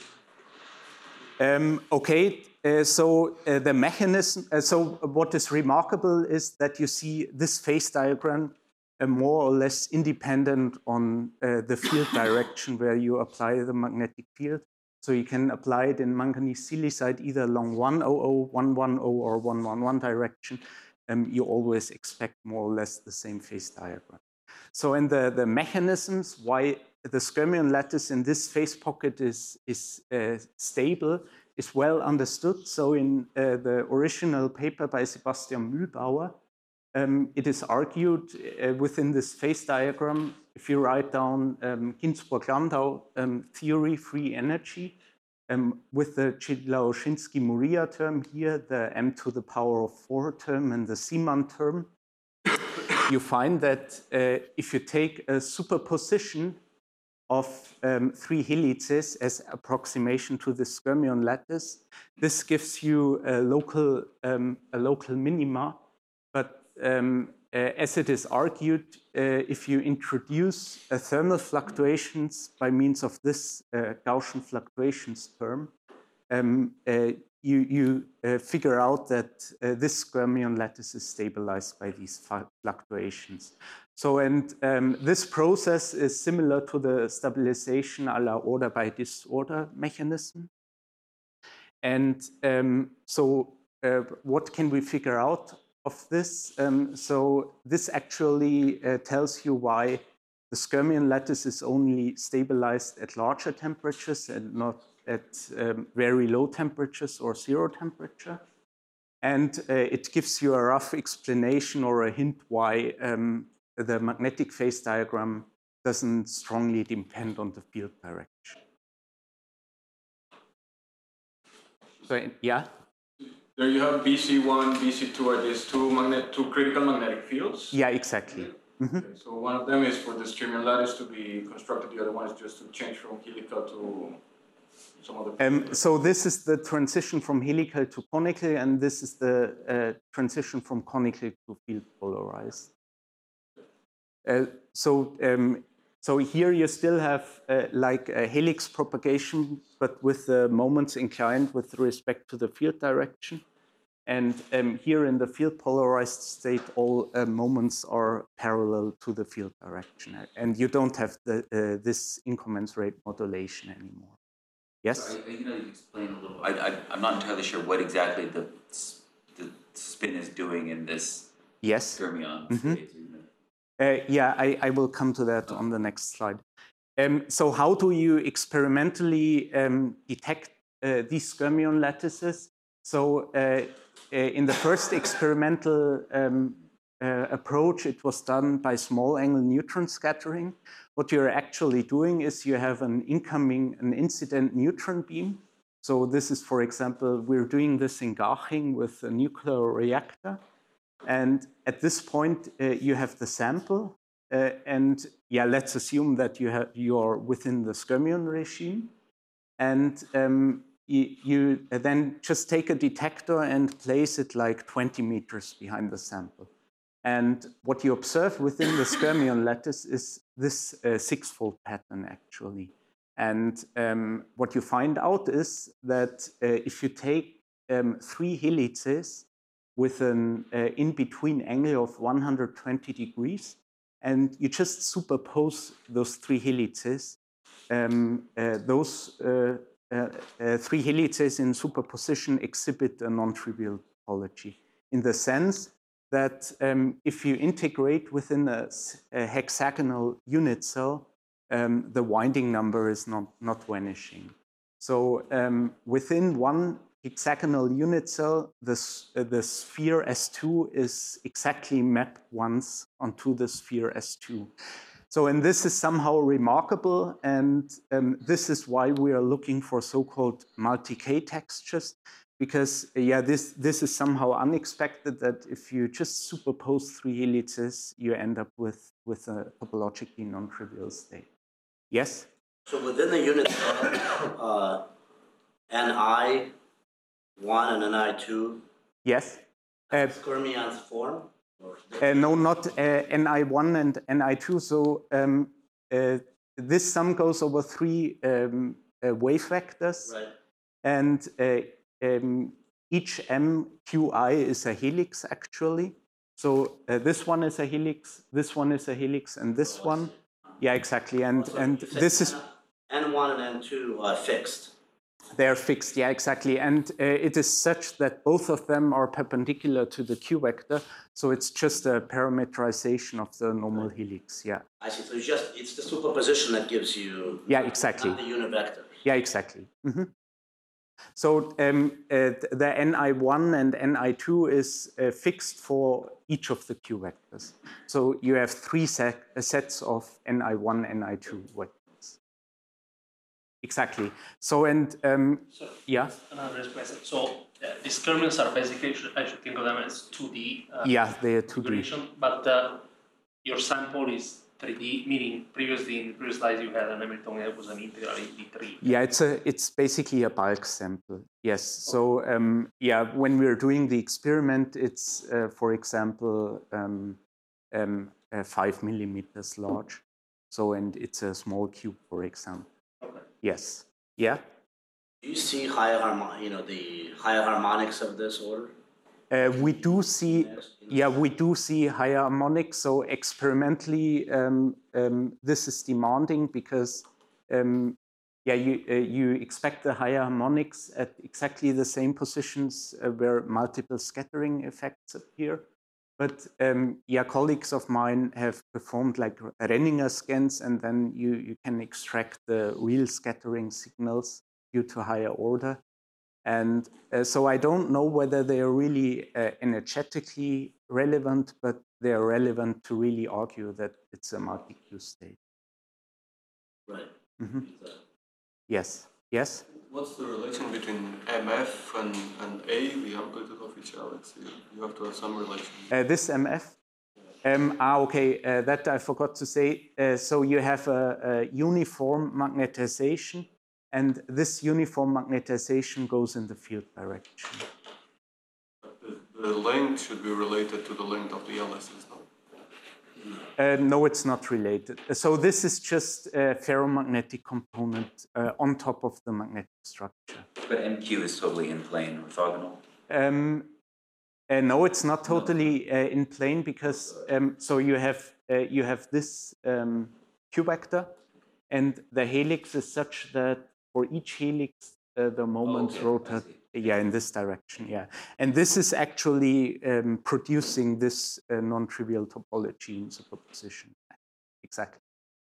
S6: Okay, so the mechanism, so what is remarkable is that you see this phase diagram more or less independent on the field direction where you apply the magnetic field. So you can apply it in manganese silicide either along 100, 110, or 111 direction. You always expect more or less the same phase diagram. So in the mechanisms why the skyrmion lattice in this phase pocket is stable is well understood. So in the original paper by Sebastian Mühlbauer, it is argued within this phase diagram, if you write down Ginzburg-Landau theory free energy, with the Chilao-Shinsky-Moriya term here, the m to the power of 4 term and the Zeeman term, you find that if you take a superposition of 3 helices as approximation to the skyrmion lattice, this gives you a local minima, but as it is argued, if you introduce thermal fluctuations by means of this Gaussian fluctuations term, you figure out that this Skyrmion lattice is stabilized by these fluctuations. So, and this process is similar to the stabilization a la order by disorder mechanism. And so what can we figure out of this? So this actually tells you why the Skyrmion lattice is only stabilized at larger temperatures and not at very low temperatures or zero temperature. And it gives you a rough explanation or a hint why the magnetic phase diagram doesn't strongly depend on the field direction. So, yeah?
S2: There you have BC1, BC2 are these two critical magnetic fields?
S6: Yeah, exactly. Mm-hmm.
S2: Okay, so one of them is for the Skyrmion lattice to be constructed, the other one is just to change from helical to some other
S6: so this is the transition from helical to conical, and this is the transition from conical to field polarized. So here you still have like a helix propagation, but with the moments inclined with respect to the field direction. And here in the field polarized state, all moments are parallel to the field direction. And you don't have this incommensurate modulation anymore. Yes?
S4: So you explain a little. I'm not entirely sure what exactly the spin is doing in this Skyrmion state.
S6: Yeah, I will come to that on the next slide. So how do you experimentally detect these Skyrmion lattices? So in the first experimental approach, it was done by small angle neutron scattering. What you're actually doing is you have an incident neutron beam. So this is, for example, we're doing this in Garching with a nuclear reactor. And at this point, you have the sample. And yeah, let's assume that you are within the Skyrmion regime. And you then just take a detector and place it like 20 meters behind the sample. And what you observe within the Skyrmion lattice is this six-fold pattern, actually. And what you find out is that if you take 3 helices with an in-between angle of 120 degrees, and you just superpose those 3 helices, those 3 helices in superposition exhibit a non-trivial topology in the sense that if you integrate within a hexagonal unit cell, the winding number is not vanishing. So within one hexagonal unit cell, the sphere S2 is exactly mapped once onto the sphere S2. So, and this is somehow remarkable, and this is why we are looking for so-called multi-K textures, because yeah, this is somehow unexpected that if you just superpose 3 helices, you end up with a topologically non-trivial state. Yes?
S3: So within the unit cell, Ni1 and Ni2.
S6: Yes.
S3: Skyrmion's form?
S6: No, not Ni1 and Ni2. So this sum goes over 3 wave vectors.
S3: Right.
S6: And each MQI is a helix, actually. So this one is a helix, this one is a helix, and this one. Yeah, exactly. And this is
S3: N1 and N2 are fixed.
S6: They're fixed, yeah, exactly. And it is such that both of them are perpendicular to the Q vector. So it's just a parameterization of the normal helix, yeah.
S3: I see. So it's the superposition that gives you.
S6: Yeah, exactly.
S3: Not the unit vector.
S6: Yeah, exactly. Mm-hmm. So the Ni1 and Ni2 is fixed for each of the Q vectors. So you have 3 sets of Ni1, Ni2 vectors. Exactly. So, and yeah.
S7: Another question. So the Skyrmions are basically, I should think of them as 2D.
S6: Yeah, they are 2D.
S7: But your sample is 3D, meaning previously in the previous slides you had an Hamiltonian that was an integral in D3.
S6: Yeah, it's basically a bulk sample. Yes. So yeah, when we're doing the experiment, it's for example 5 millimeters large. So, and it's a small cube, for example.
S3: Okay.
S6: Yes. Yeah.
S3: Do you see higher the higher harmonics of this order?
S6: We do see, yeah, we do see higher harmonics. So experimentally, this is demanding because, yeah, you expect the higher harmonics at exactly the same positions where multiple scattering effects appear. But yeah, colleagues of mine have performed like Renninger scans, and then you can extract the real scattering signals due to higher order. And so I don't know whether they are really energetically relevant, but they are relevant to really argue that it's a multi-Q state.
S3: Right.
S6: Mm-hmm. Yes. Yes?
S5: What's the relation between MF and A, the amplitude of each galaxy? You have to have some relation.
S6: This MF? Okay, that I forgot to say. So you have a uniform magnetization, and this uniform magnetization goes in the field direction.
S5: The length should be related to the length of the LSs, no?
S6: No, it's not related. So this is just a ferromagnetic component on top of the magnetic structure.
S4: But MQ is totally in plane, orthogonal?
S6: No, it's not totally in plane because so you have this Q vector, and the helix is such that for each helix the moments rotate. Yeah, in this direction. Yeah, and this is actually producing this non-trivial topology in superposition. Exactly.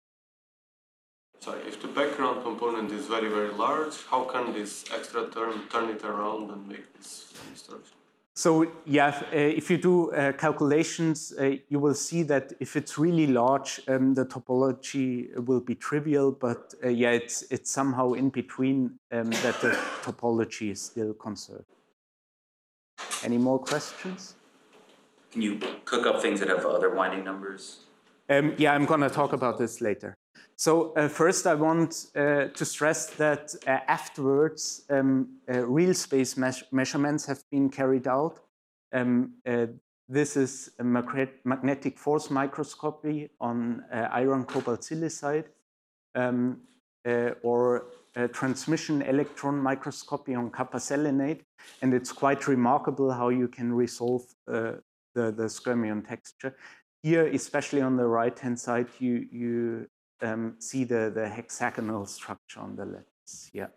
S5: So if the background component is very, very large, how can this extra term turn it around and make this structure?
S6: So yeah, if you do calculations, you will see that if it's really large, the topology will be trivial. But yeah, it's somehow in between that the topology is still conserved. Any more questions?
S4: Can you cook up things that have other winding numbers?
S6: Yeah, I'm going to talk about this later. So first, I want to stress that afterwards, real space measurements have been carried out. This is a magnetic force microscopy on iron cobalt silicide, or transmission electron microscopy on copper selenide, and it's quite remarkable how you can resolve the skyrmion texture. Here, especially on the right-hand side, you see the hexagonal structure on the lattice. Yeah.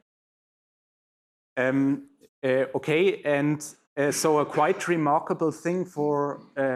S6: Okay, and so a quite remarkable thing for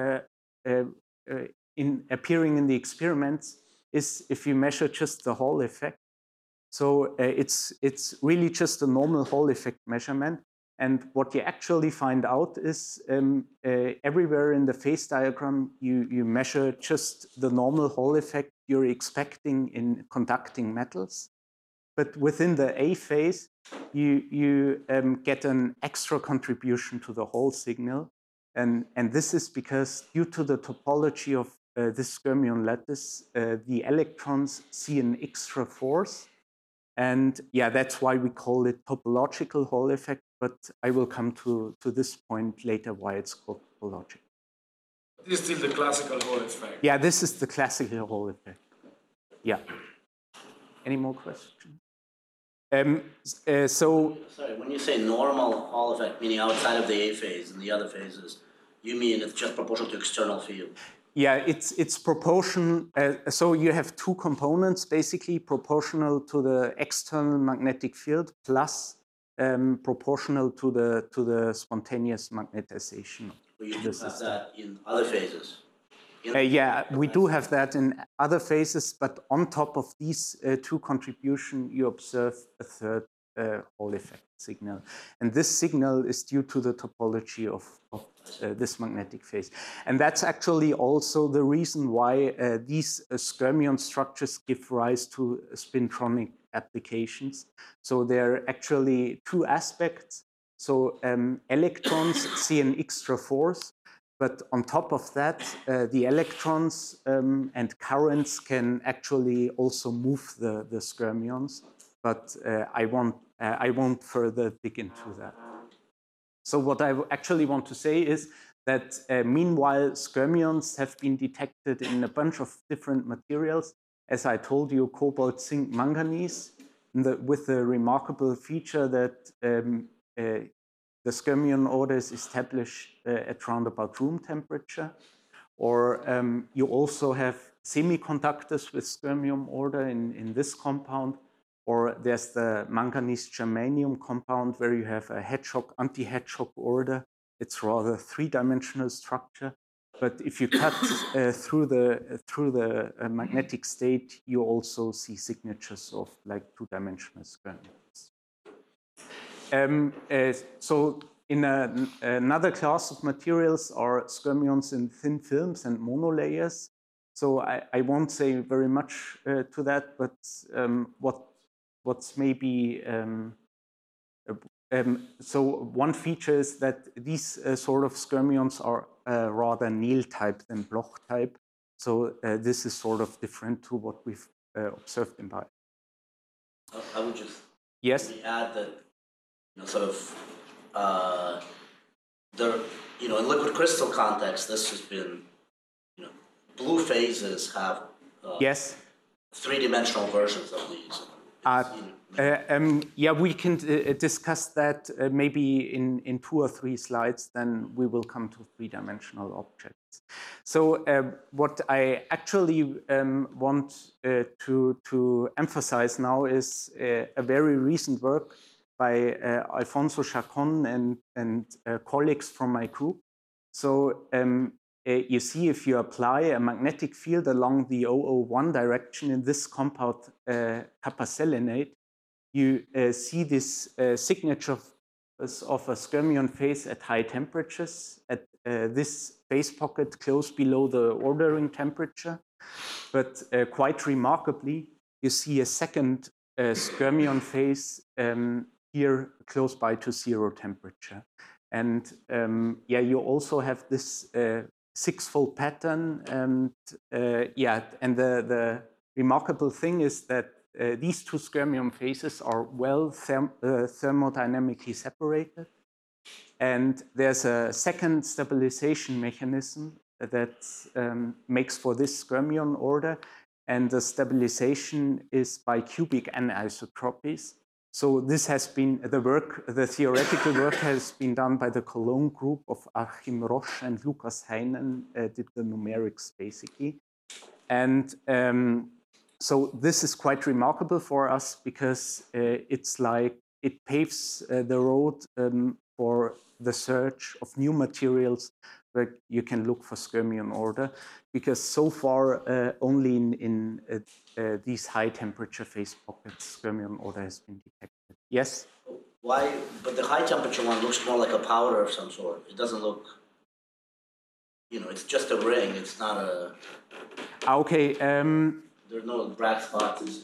S6: in appearing in the experiments is if you measure just the Hall effect. So it's really just a normal Hall effect measurement. And what you actually find out is everywhere in the phase diagram, you measure just the normal Hall effect you're expecting in conducting metals. But within the A phase, you get an extra contribution to the Hall signal. And this is because due to the topology of this skyrmion lattice, the electrons see an extra force. And yeah, that's why we call it topological Hall effect. But I will come to this point later why it's called topological.
S2: This is still the classical Hall effect.
S6: Yeah, this is the classical Hall effect. Yeah. Any more questions?
S3: Sorry, when you say normal Hall effect, meaning outside of the A phase and the other phases, you mean it's just proportional to external field?
S6: Yeah, it's proportional. So you have two components, basically proportional to the external magnetic field plus proportional to the spontaneous magnetization.
S3: But you do have that in other phases.
S6: Yeah, we do have that in other phases, but on top of these two contributions, you observe a third Hall effect signal. And this signal is due to the topology of this magnetic phase. And that's actually also the reason why these skyrmion structures give rise to spintronic applications. So there are actually two aspects. So electrons see an extra force. But on top of that, the electrons and currents can actually also move the skyrmions. But I won't further dig into that. So what I actually want to say is that meanwhile skyrmions have been detected in a bunch of different materials. As I told you, cobalt, zinc, manganese, with the remarkable feature that the skyrmion order is established at round about room temperature. Or you also have semiconductors with skyrmion order in this compound. Or there's the manganese germanium compound where you have a hedgehog, anti-hedgehog order. It's rather three-dimensional structure. But if you cut through the magnetic state, you also see signatures of like two-dimensional skyrmions. So in another class of materials are skyrmions in thin films and monolayers. So I won't say very much to that, but what's maybe so one feature is that these sort of skyrmions are rather Néel type than Bloch type. So this is sort of different to what we've observed in bio.
S3: I would just
S6: add
S3: that, in liquid crystal context, this has been, blue phases have three-dimensional versions of these.
S6: Yeah, we can discuss that maybe in 2 or 3 slides, then we will come to three-dimensional objects. So what I actually want to emphasize now is a very recent work by Alfonso Chacon and colleagues from my group. So you see, if you apply a magnetic field along the 001 direction in this compound kappa selenate, you see this signature of a skyrmion phase at high temperatures, at this phase pocket close below the ordering temperature. But quite remarkably, you see a second skyrmion phase here close by to 0 temperature. And yeah, you also have this 6-fold pattern. And yeah, and the remarkable thing is that these 2 skyrmion phases are well thermodynamically separated. And there's a second stabilization mechanism that makes for this skyrmion order. And the stabilization is by cubic anisotropies. So this has been the theoretical work has been done by the Cologne group of Achim Roche and Lukas Heinen, did the numerics basically. And so this is quite remarkable for us because it's like it paves the road for the search of new materials where you can look for skyrmion order, because so far only in these high temperature phase pockets skyrmion order has been detected. Yes?
S3: Why? But the high temperature one looks more like a powder of some sort. It doesn't look, it's just a ring. It's not a...
S6: Okay.
S3: There's no black spots.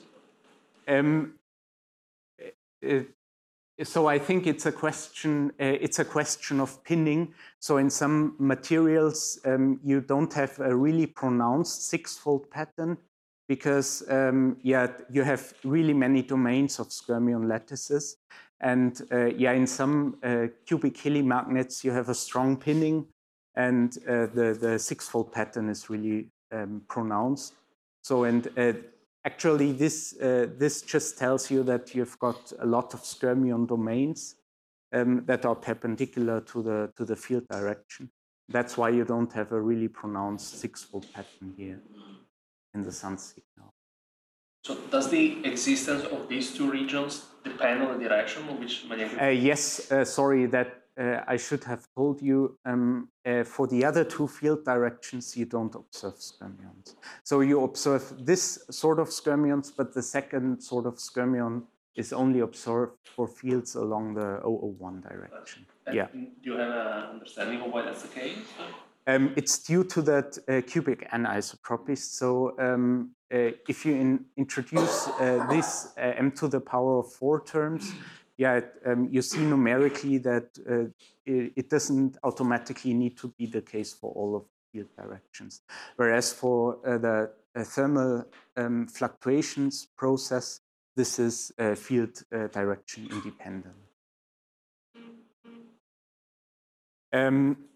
S6: So I think it's a question. It's a question of pinning. So in some materials, you don't have a really pronounced 6-fold pattern because yeah, you have really many domains of skyrmion lattices, and yeah, in some cubic Hilli magnets you have a strong pinning, and the 6-fold pattern is really pronounced. So actually, this just tells you that you've got a lot of skyrmion domains that are perpendicular to the field direction. That's why you don't have a really pronounced 6-fold pattern here in the sun signal.
S7: So does the existence of these 2 regions depend on the direction of which magnetic?
S6: Yes, sorry, that I should have told you. For the other 2 field directions, you don't observe skyrmions. So you observe this sort of skyrmions, but the second sort of skyrmion is only observed for fields along the 001 direction. Yeah.
S7: Do you have an understanding of why that's the case?
S6: It's due to that cubic anisotropies. So if you introduce this m to the power of 4 terms, yeah, you see numerically that it doesn't automatically need to be the case for all of the field directions. Whereas for the thermal fluctuations process, this is field direction independent.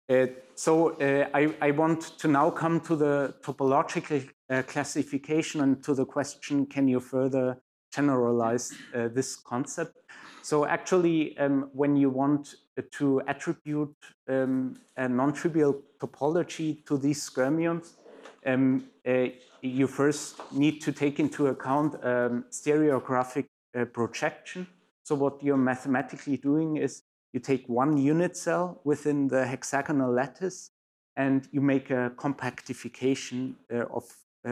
S6: I want to now come to the topological classification and to the question, can you further generalize this concept? So actually, when you want to attribute a non-trivial topology to these skyrmions, you first need to take into account stereographic projection. So what you're mathematically doing is you take one unit cell within the hexagonal lattice and you make a compactification of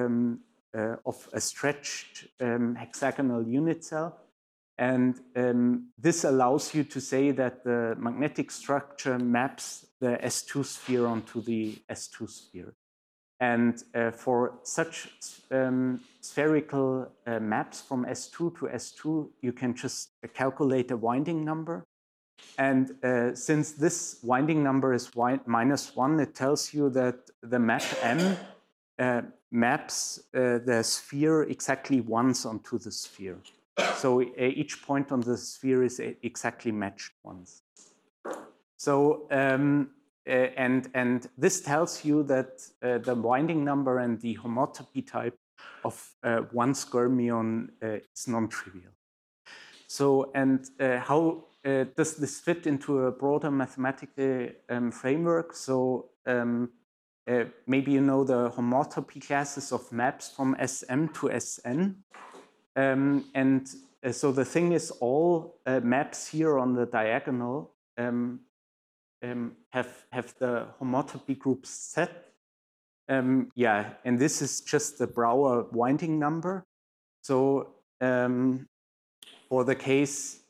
S6: a stretched hexagonal unit cell. And this allows you to say that the magnetic structure maps the S2 sphere onto the S2 sphere. And for such spherical maps from S2 to S2, you can just calculate a winding number. And since this winding number is -1, it tells you that the map M maps the sphere exactly once onto the sphere. So each point on the sphere is exactly matched once. So and this tells you that the winding number and the homotopy type of one skyrmion is non-trivial. So and how does this fit into a broader mathematical framework? So maybe you know the homotopy classes of maps from SM to SN. So the thing is, all maps here on the diagonal have the homotopy group set. Yeah, and this is just the Brouwer winding number. So for the case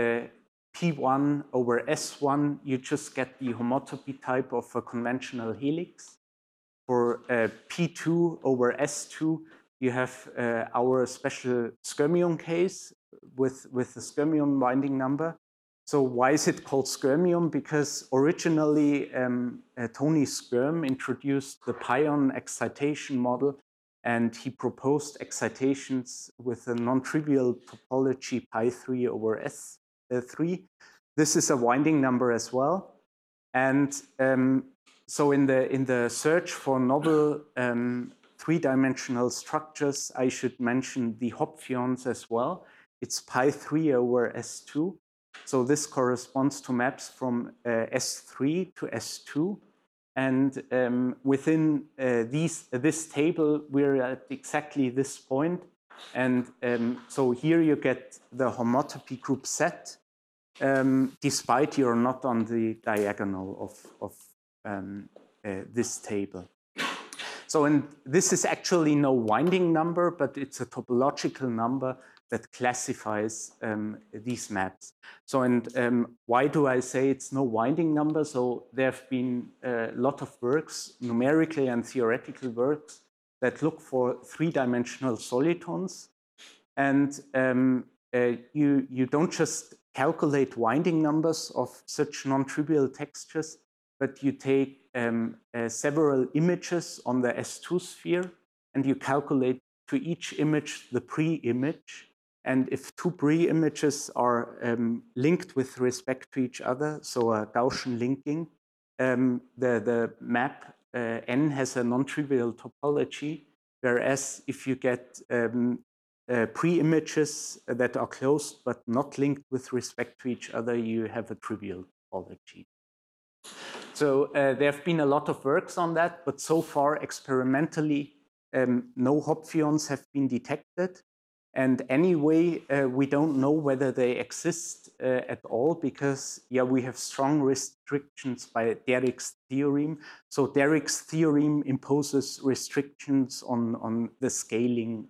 S6: P1 over S1, you just get the homotopy type of a conventional helix. For P2 over S2, you have our special skyrmion case with the skyrmion winding number. So why is it called skyrmion? Because originally Tony Skyrm introduced the pion excitation model, and he proposed excitations with a non-trivial topology pi3 over S3. This is a winding number as well. And so in the search for novel three-dimensional structures, I should mention the Hopfions as well. It's pi3 over S2. So this corresponds to maps from S3 to S2. And within this table, we're at exactly this point. And so here you get the homotopy group set, despite you're not on the diagonal of this table. So and this is actually no winding number, but it's a topological number that classifies these maps. So and why do I say it's no winding number? So there have been a lot of works, numerical and theoretical works, that look for three-dimensional solitons. And you don't just calculate winding numbers of such non-trivial textures, but you take several images on the S2 sphere, and you calculate to each image the pre-image. And if two pre-images are linked with respect to each other, so a Gaussian linking, the map N has a non-trivial topology, whereas if you get pre-images that are closed but not linked with respect to each other, you have a trivial topology. So there have been a lot of works on that, but so far experimentally, no Hopfions have been detected. And anyway, we don't know whether they exist at all because, yeah, we have strong restrictions by Derrick's theorem. So Derrick's theorem imposes restrictions on the scaling,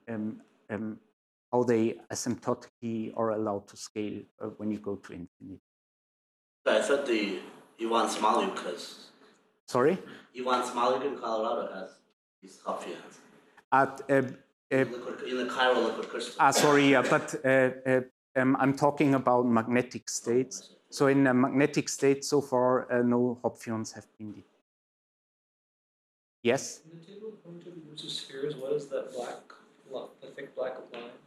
S6: how they asymptotically are allowed to scale when you go to infinity.
S3: I thought the Ivan Smoluk has.
S6: Sorry?
S3: Ivan Smoluk in Colorado has these Hopfions. In the chiral liquid crystal.
S6: Sorry, yeah, but I'm talking about magnetic states. So in a magnetic state, so far, no Hopfions have been detected. Yes?
S8: In the table of homotopy versus spheres, what is that the thick black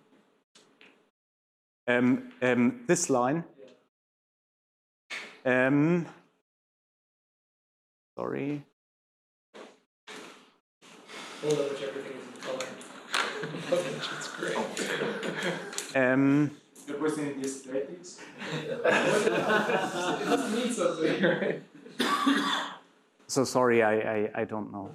S8: line?
S6: This line.
S8: Yeah.
S6: Sorry.
S8: Well, which everything is in color. It's great.
S2: The question is the aesthetics.
S8: It must mean something, right?
S6: So sorry, I don't know.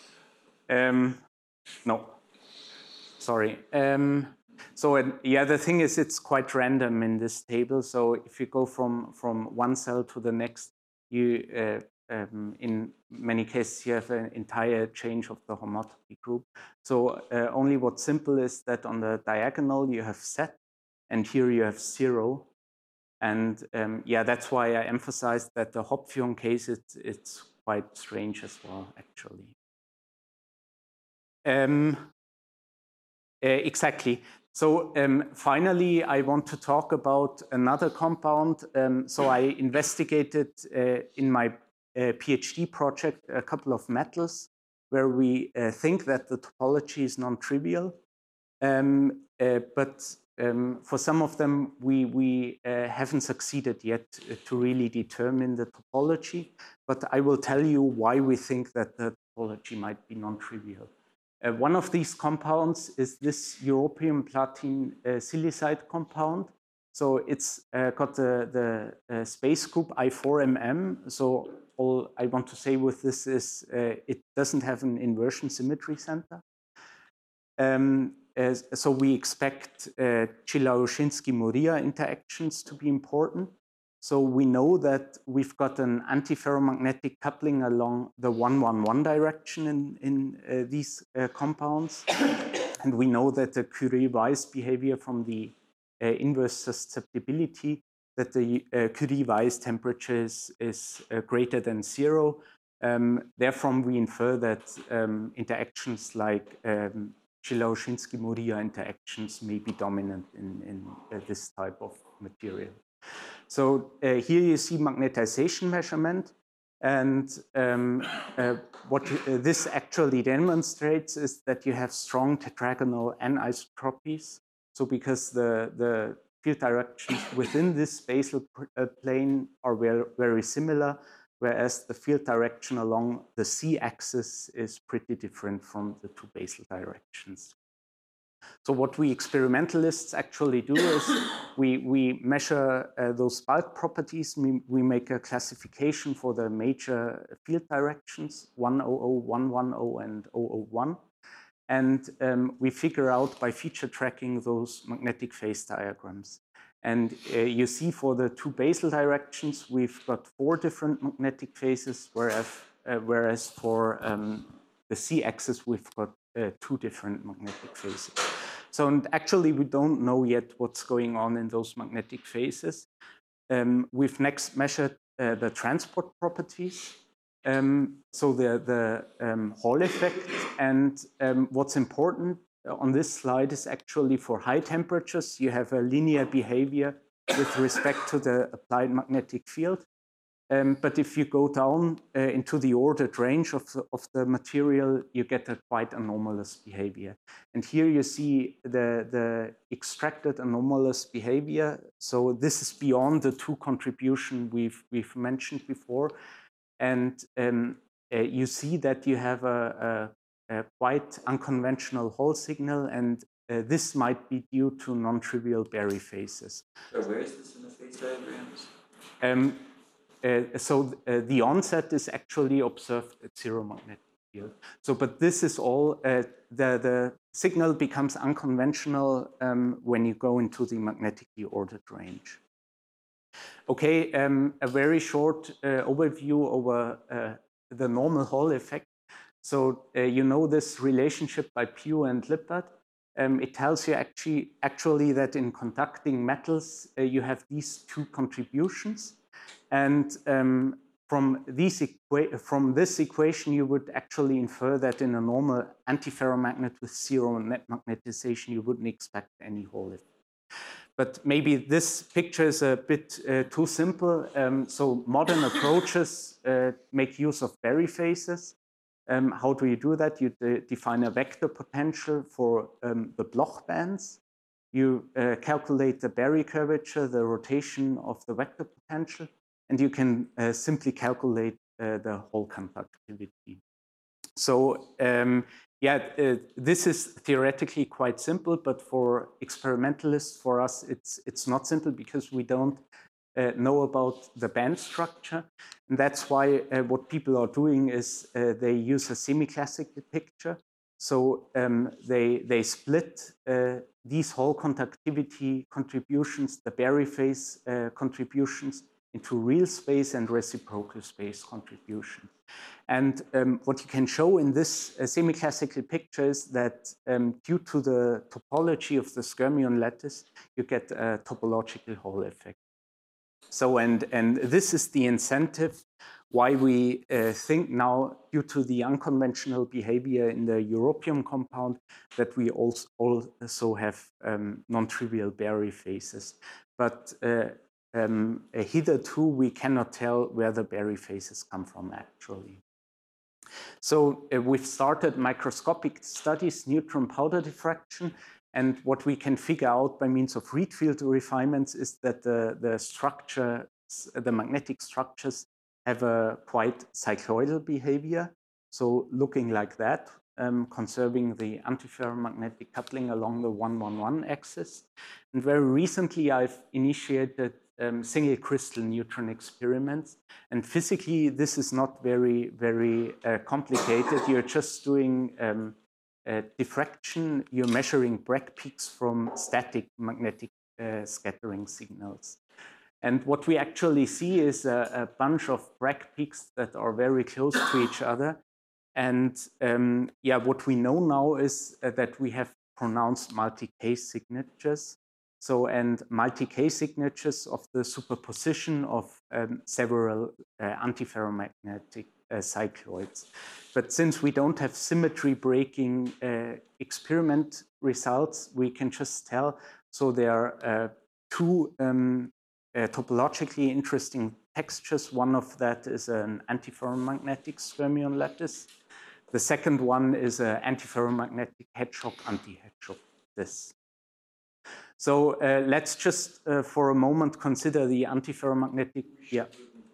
S6: No, sorry. Yeah, the thing is, it's quite random in this table. So if you go from one cell to the next, you in many cases you have an entire change of the homotopy group. So only what's simple is that on the diagonal you have set, and here you have 0. And yeah, that's why I emphasized that the Hopfion case, it's quite strange as well, actually. Exactly. So finally, I want to talk about another compound. So I investigated in my PhD project a couple of metals where we think that the topology is non-trivial. But for some of them, we haven't succeeded yet to really determine the topology. But I will tell you why we think that the topology might be non-trivial. One of these compounds is this europium platinum silicide compound. So it's got the space group I4MM. So all I want to say with this is it doesn't have an inversion symmetry center. So we expect Chilaushchinsky-Moria interactions to be important. So we know that we've got an antiferromagnetic coupling along the 1-1-1 direction in these compounds. And we know that the Curie-Weiss behavior from the inverse susceptibility, that the Curie-Weiss temperature is greater than 0. Therefrom, we infer that interactions like Chilaushchinsky-Moria interactions may be dominant in this type of material. So here you see magnetization measurement. And what this actually demonstrates is that you have strong tetragonal anisotropies. So because the field directions within this spatial plane are very similar, whereas the field direction along the z-axis is pretty different from the two basal directions. So what we experimentalists actually do is we measure those bulk properties. We make a classification for the major field directions, 100, 110, and 001. And we figure out by feature tracking those magnetic phase diagrams. And you see for the two basal directions, we've got 4 different magnetic phases, whereas for the z-axis, we've got 2 different magnetic phases. So and actually, we don't know yet what's going on in those magnetic phases. We've next measured the transport properties. So the Hall effect. And what's important on this slide is actually for high temperatures, you have a linear behavior with respect to the applied magnetic field. But if you go down into the ordered range of the material, you get a quite anomalous behavior. And here you see the extracted anomalous behavior. So this is beyond the 2 contributions we've mentioned before. And you see that you have a quite unconventional Hall signal, and this might be due to non-trivial Berry phases.
S4: So where is this in the phase diagrams?
S6: So the onset is actually observed at 0 magnetic field. So, but this is all, the signal becomes unconventional when you go into the magnetically ordered range. Okay, a very short overview over the normal Hall effect. So you know this relationship by Pugh and Lippert. It tells you actually that in conducting metals, you have these 2 contributions. And from this equation, you would actually infer that in a normal antiferromagnet with 0 net magnetization, you wouldn't expect any Hall effect. But maybe this picture is a bit too simple. So modern approaches make use of Berry phases. How do you do that? You define a vector potential for the Bloch bands. You calculate the Berry curvature, the rotation of the vector potential, and you can simply calculate the Hall conductivity. So this is theoretically quite simple, but for experimentalists, for us, it's not simple because we don't know about the band structure. And that's why what people are doing is they use a semi-classical picture. So they split these Hall conductivity contributions, the Berry phase contributions, into real space and reciprocal space contribution. And what you can show in this semi-classical picture is that due to the topology of the Skyrmion lattice, you get a topological Hall effect. So, and this is the incentive why we think now, due to the unconventional behavior in the europium compound, that we also have non-trivial Berry phases. But hitherto, we cannot tell where the Berry phases come from, actually. So we've started microscopic studies, neutron powder diffraction, and what we can figure out by means of read field refinements is that the structure, the magnetic structures, have a quite cycloidal behavior. So looking like that, conserving the antiferromagnetic coupling along the 1-1-1 axis. And very recently, I've initiated single crystal neutron experiments. And physically, this is not very, very complicated. You're just doing diffraction. You're measuring Bragg peaks from static magnetic scattering signals. And what we actually see is a bunch of Bragg peaks that are very close to each other. And what we know now is that we have pronounced multi-K signatures. So, and multi-K signatures of the superposition of several antiferromagnetic cycloids. But since we don't have symmetry breaking experiment results, we can just tell. So there are two topologically interesting textures. One of that is an antiferromagnetic Skyrmion lattice. The second one is an antiferromagnetic hedgehog anti-hedgehog disk. So let's just for a moment consider the antiferromagnetic. Yeah.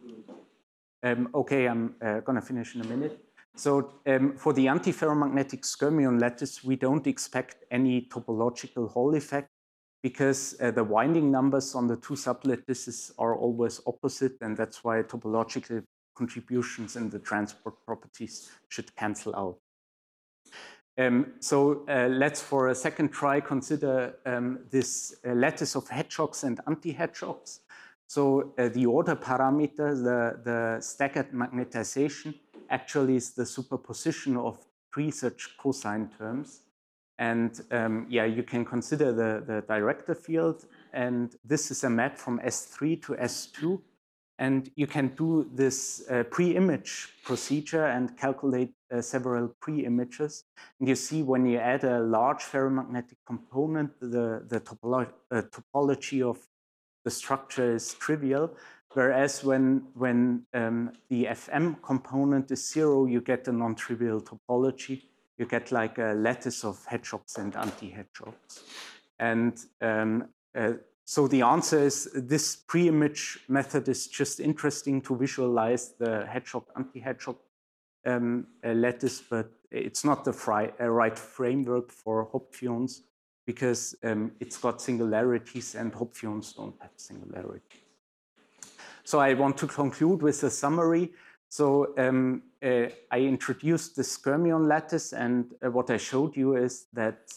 S6: Okay, I'm going to finish in a minute. So for the antiferromagnetic Skyrmion lattice, we don't expect any topological Hall effect because the winding numbers on the two sublattices are always opposite, and that's why topological contributions in the transport properties should cancel out. So let's for a second try consider this lattice of hedgehogs and anti-hedgehogs. So the order parameter, the staggered magnetization, actually is the superposition of three such cosine terms. And you can consider the director field. And this is a map from S3 to S2. And you can do this pre-image procedure and calculate several pre-images. And you see when you add a large ferromagnetic component, the topology of the structure is trivial. Whereas when the FM component is 0, you get a non-trivial topology. You get like a lattice of hedgehogs and anti-hedgehogs. And so the answer is this pre-image method is just interesting to visualize the hedgehog anti-hedgehog lattice, but it's not the right framework for Hopfions because it's got singularities and Hopfions don't have singularities. So I want to conclude with a summary. So I introduced the Skyrmion lattice, and what I showed you is that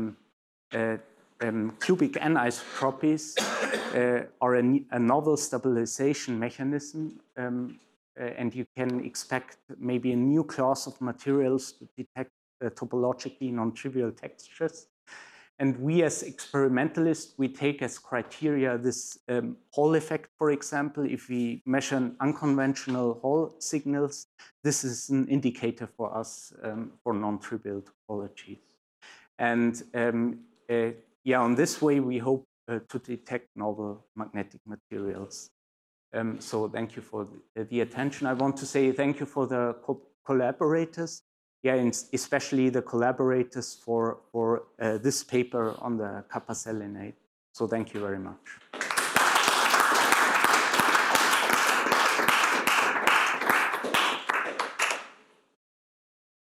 S6: cubic anisotropies are a novel stabilization mechanism, and you can expect maybe a new class of materials to detect topologically non-trivial textures. And we as experimentalists, we take as criteria this Hall effect, for example. If we measure unconventional Hall signals, this is an indicator for us for non-trivial topologies. And on this way, we hope to detect novel magnetic materials. So thank you for the attention. I want to say thank you for the collaborators. And especially the collaborators for this paper on the kappa selenide. So thank you very much.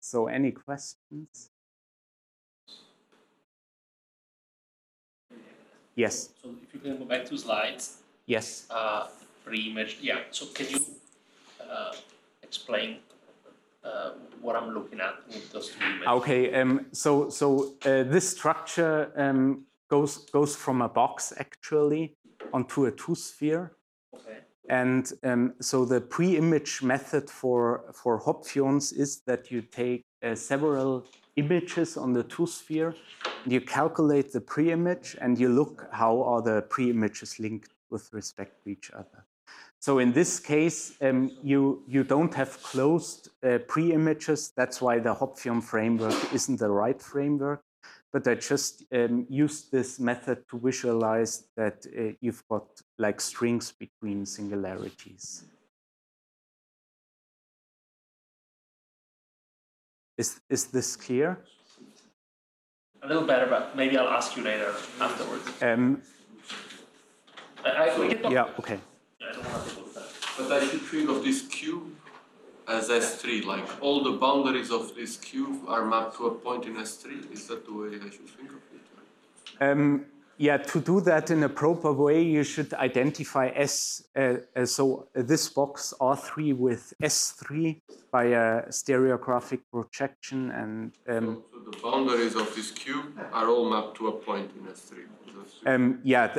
S6: So any questions? Yes.
S7: So if you can go back to slides.
S6: Yes.
S7: Pre-image. Yeah. So can you explain what I'm looking at with those two images?
S6: Okay. So this structure goes from a box actually onto a two-sphere.
S7: Okay.
S6: And so the pre-image method for Hopfions is that you take several images on the two-sphere, you calculate the pre-image, and you look how are the pre-images linked with respect to each other. So in this case, you don't have closed pre-images. That's why the Hopfion framework isn't the right framework. But I just used this method to visualize that you've got like strings between singularities. Is this clear?
S7: A little better, but maybe I'll ask you later afterwards. We can talk.
S6: Yeah, okay.
S7: I don't want to go with that.
S5: But I should think of this cube as S3, like all the boundaries of this cube are mapped to a point in S3. Is that the way I should think of it?
S6: Yeah, to do that in a proper way, you should identify S. So this box R3 with S3 by a stereographic projection, and
S5: so the boundaries of this cube are all mapped to a point in S3.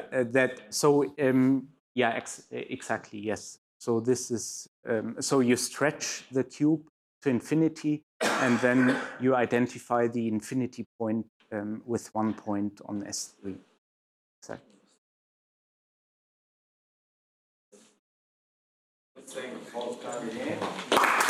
S6: Yeah, exactly, yes. So this is so you stretch the cube to infinity, and then you identify the infinity point with one point on S3. Exactly.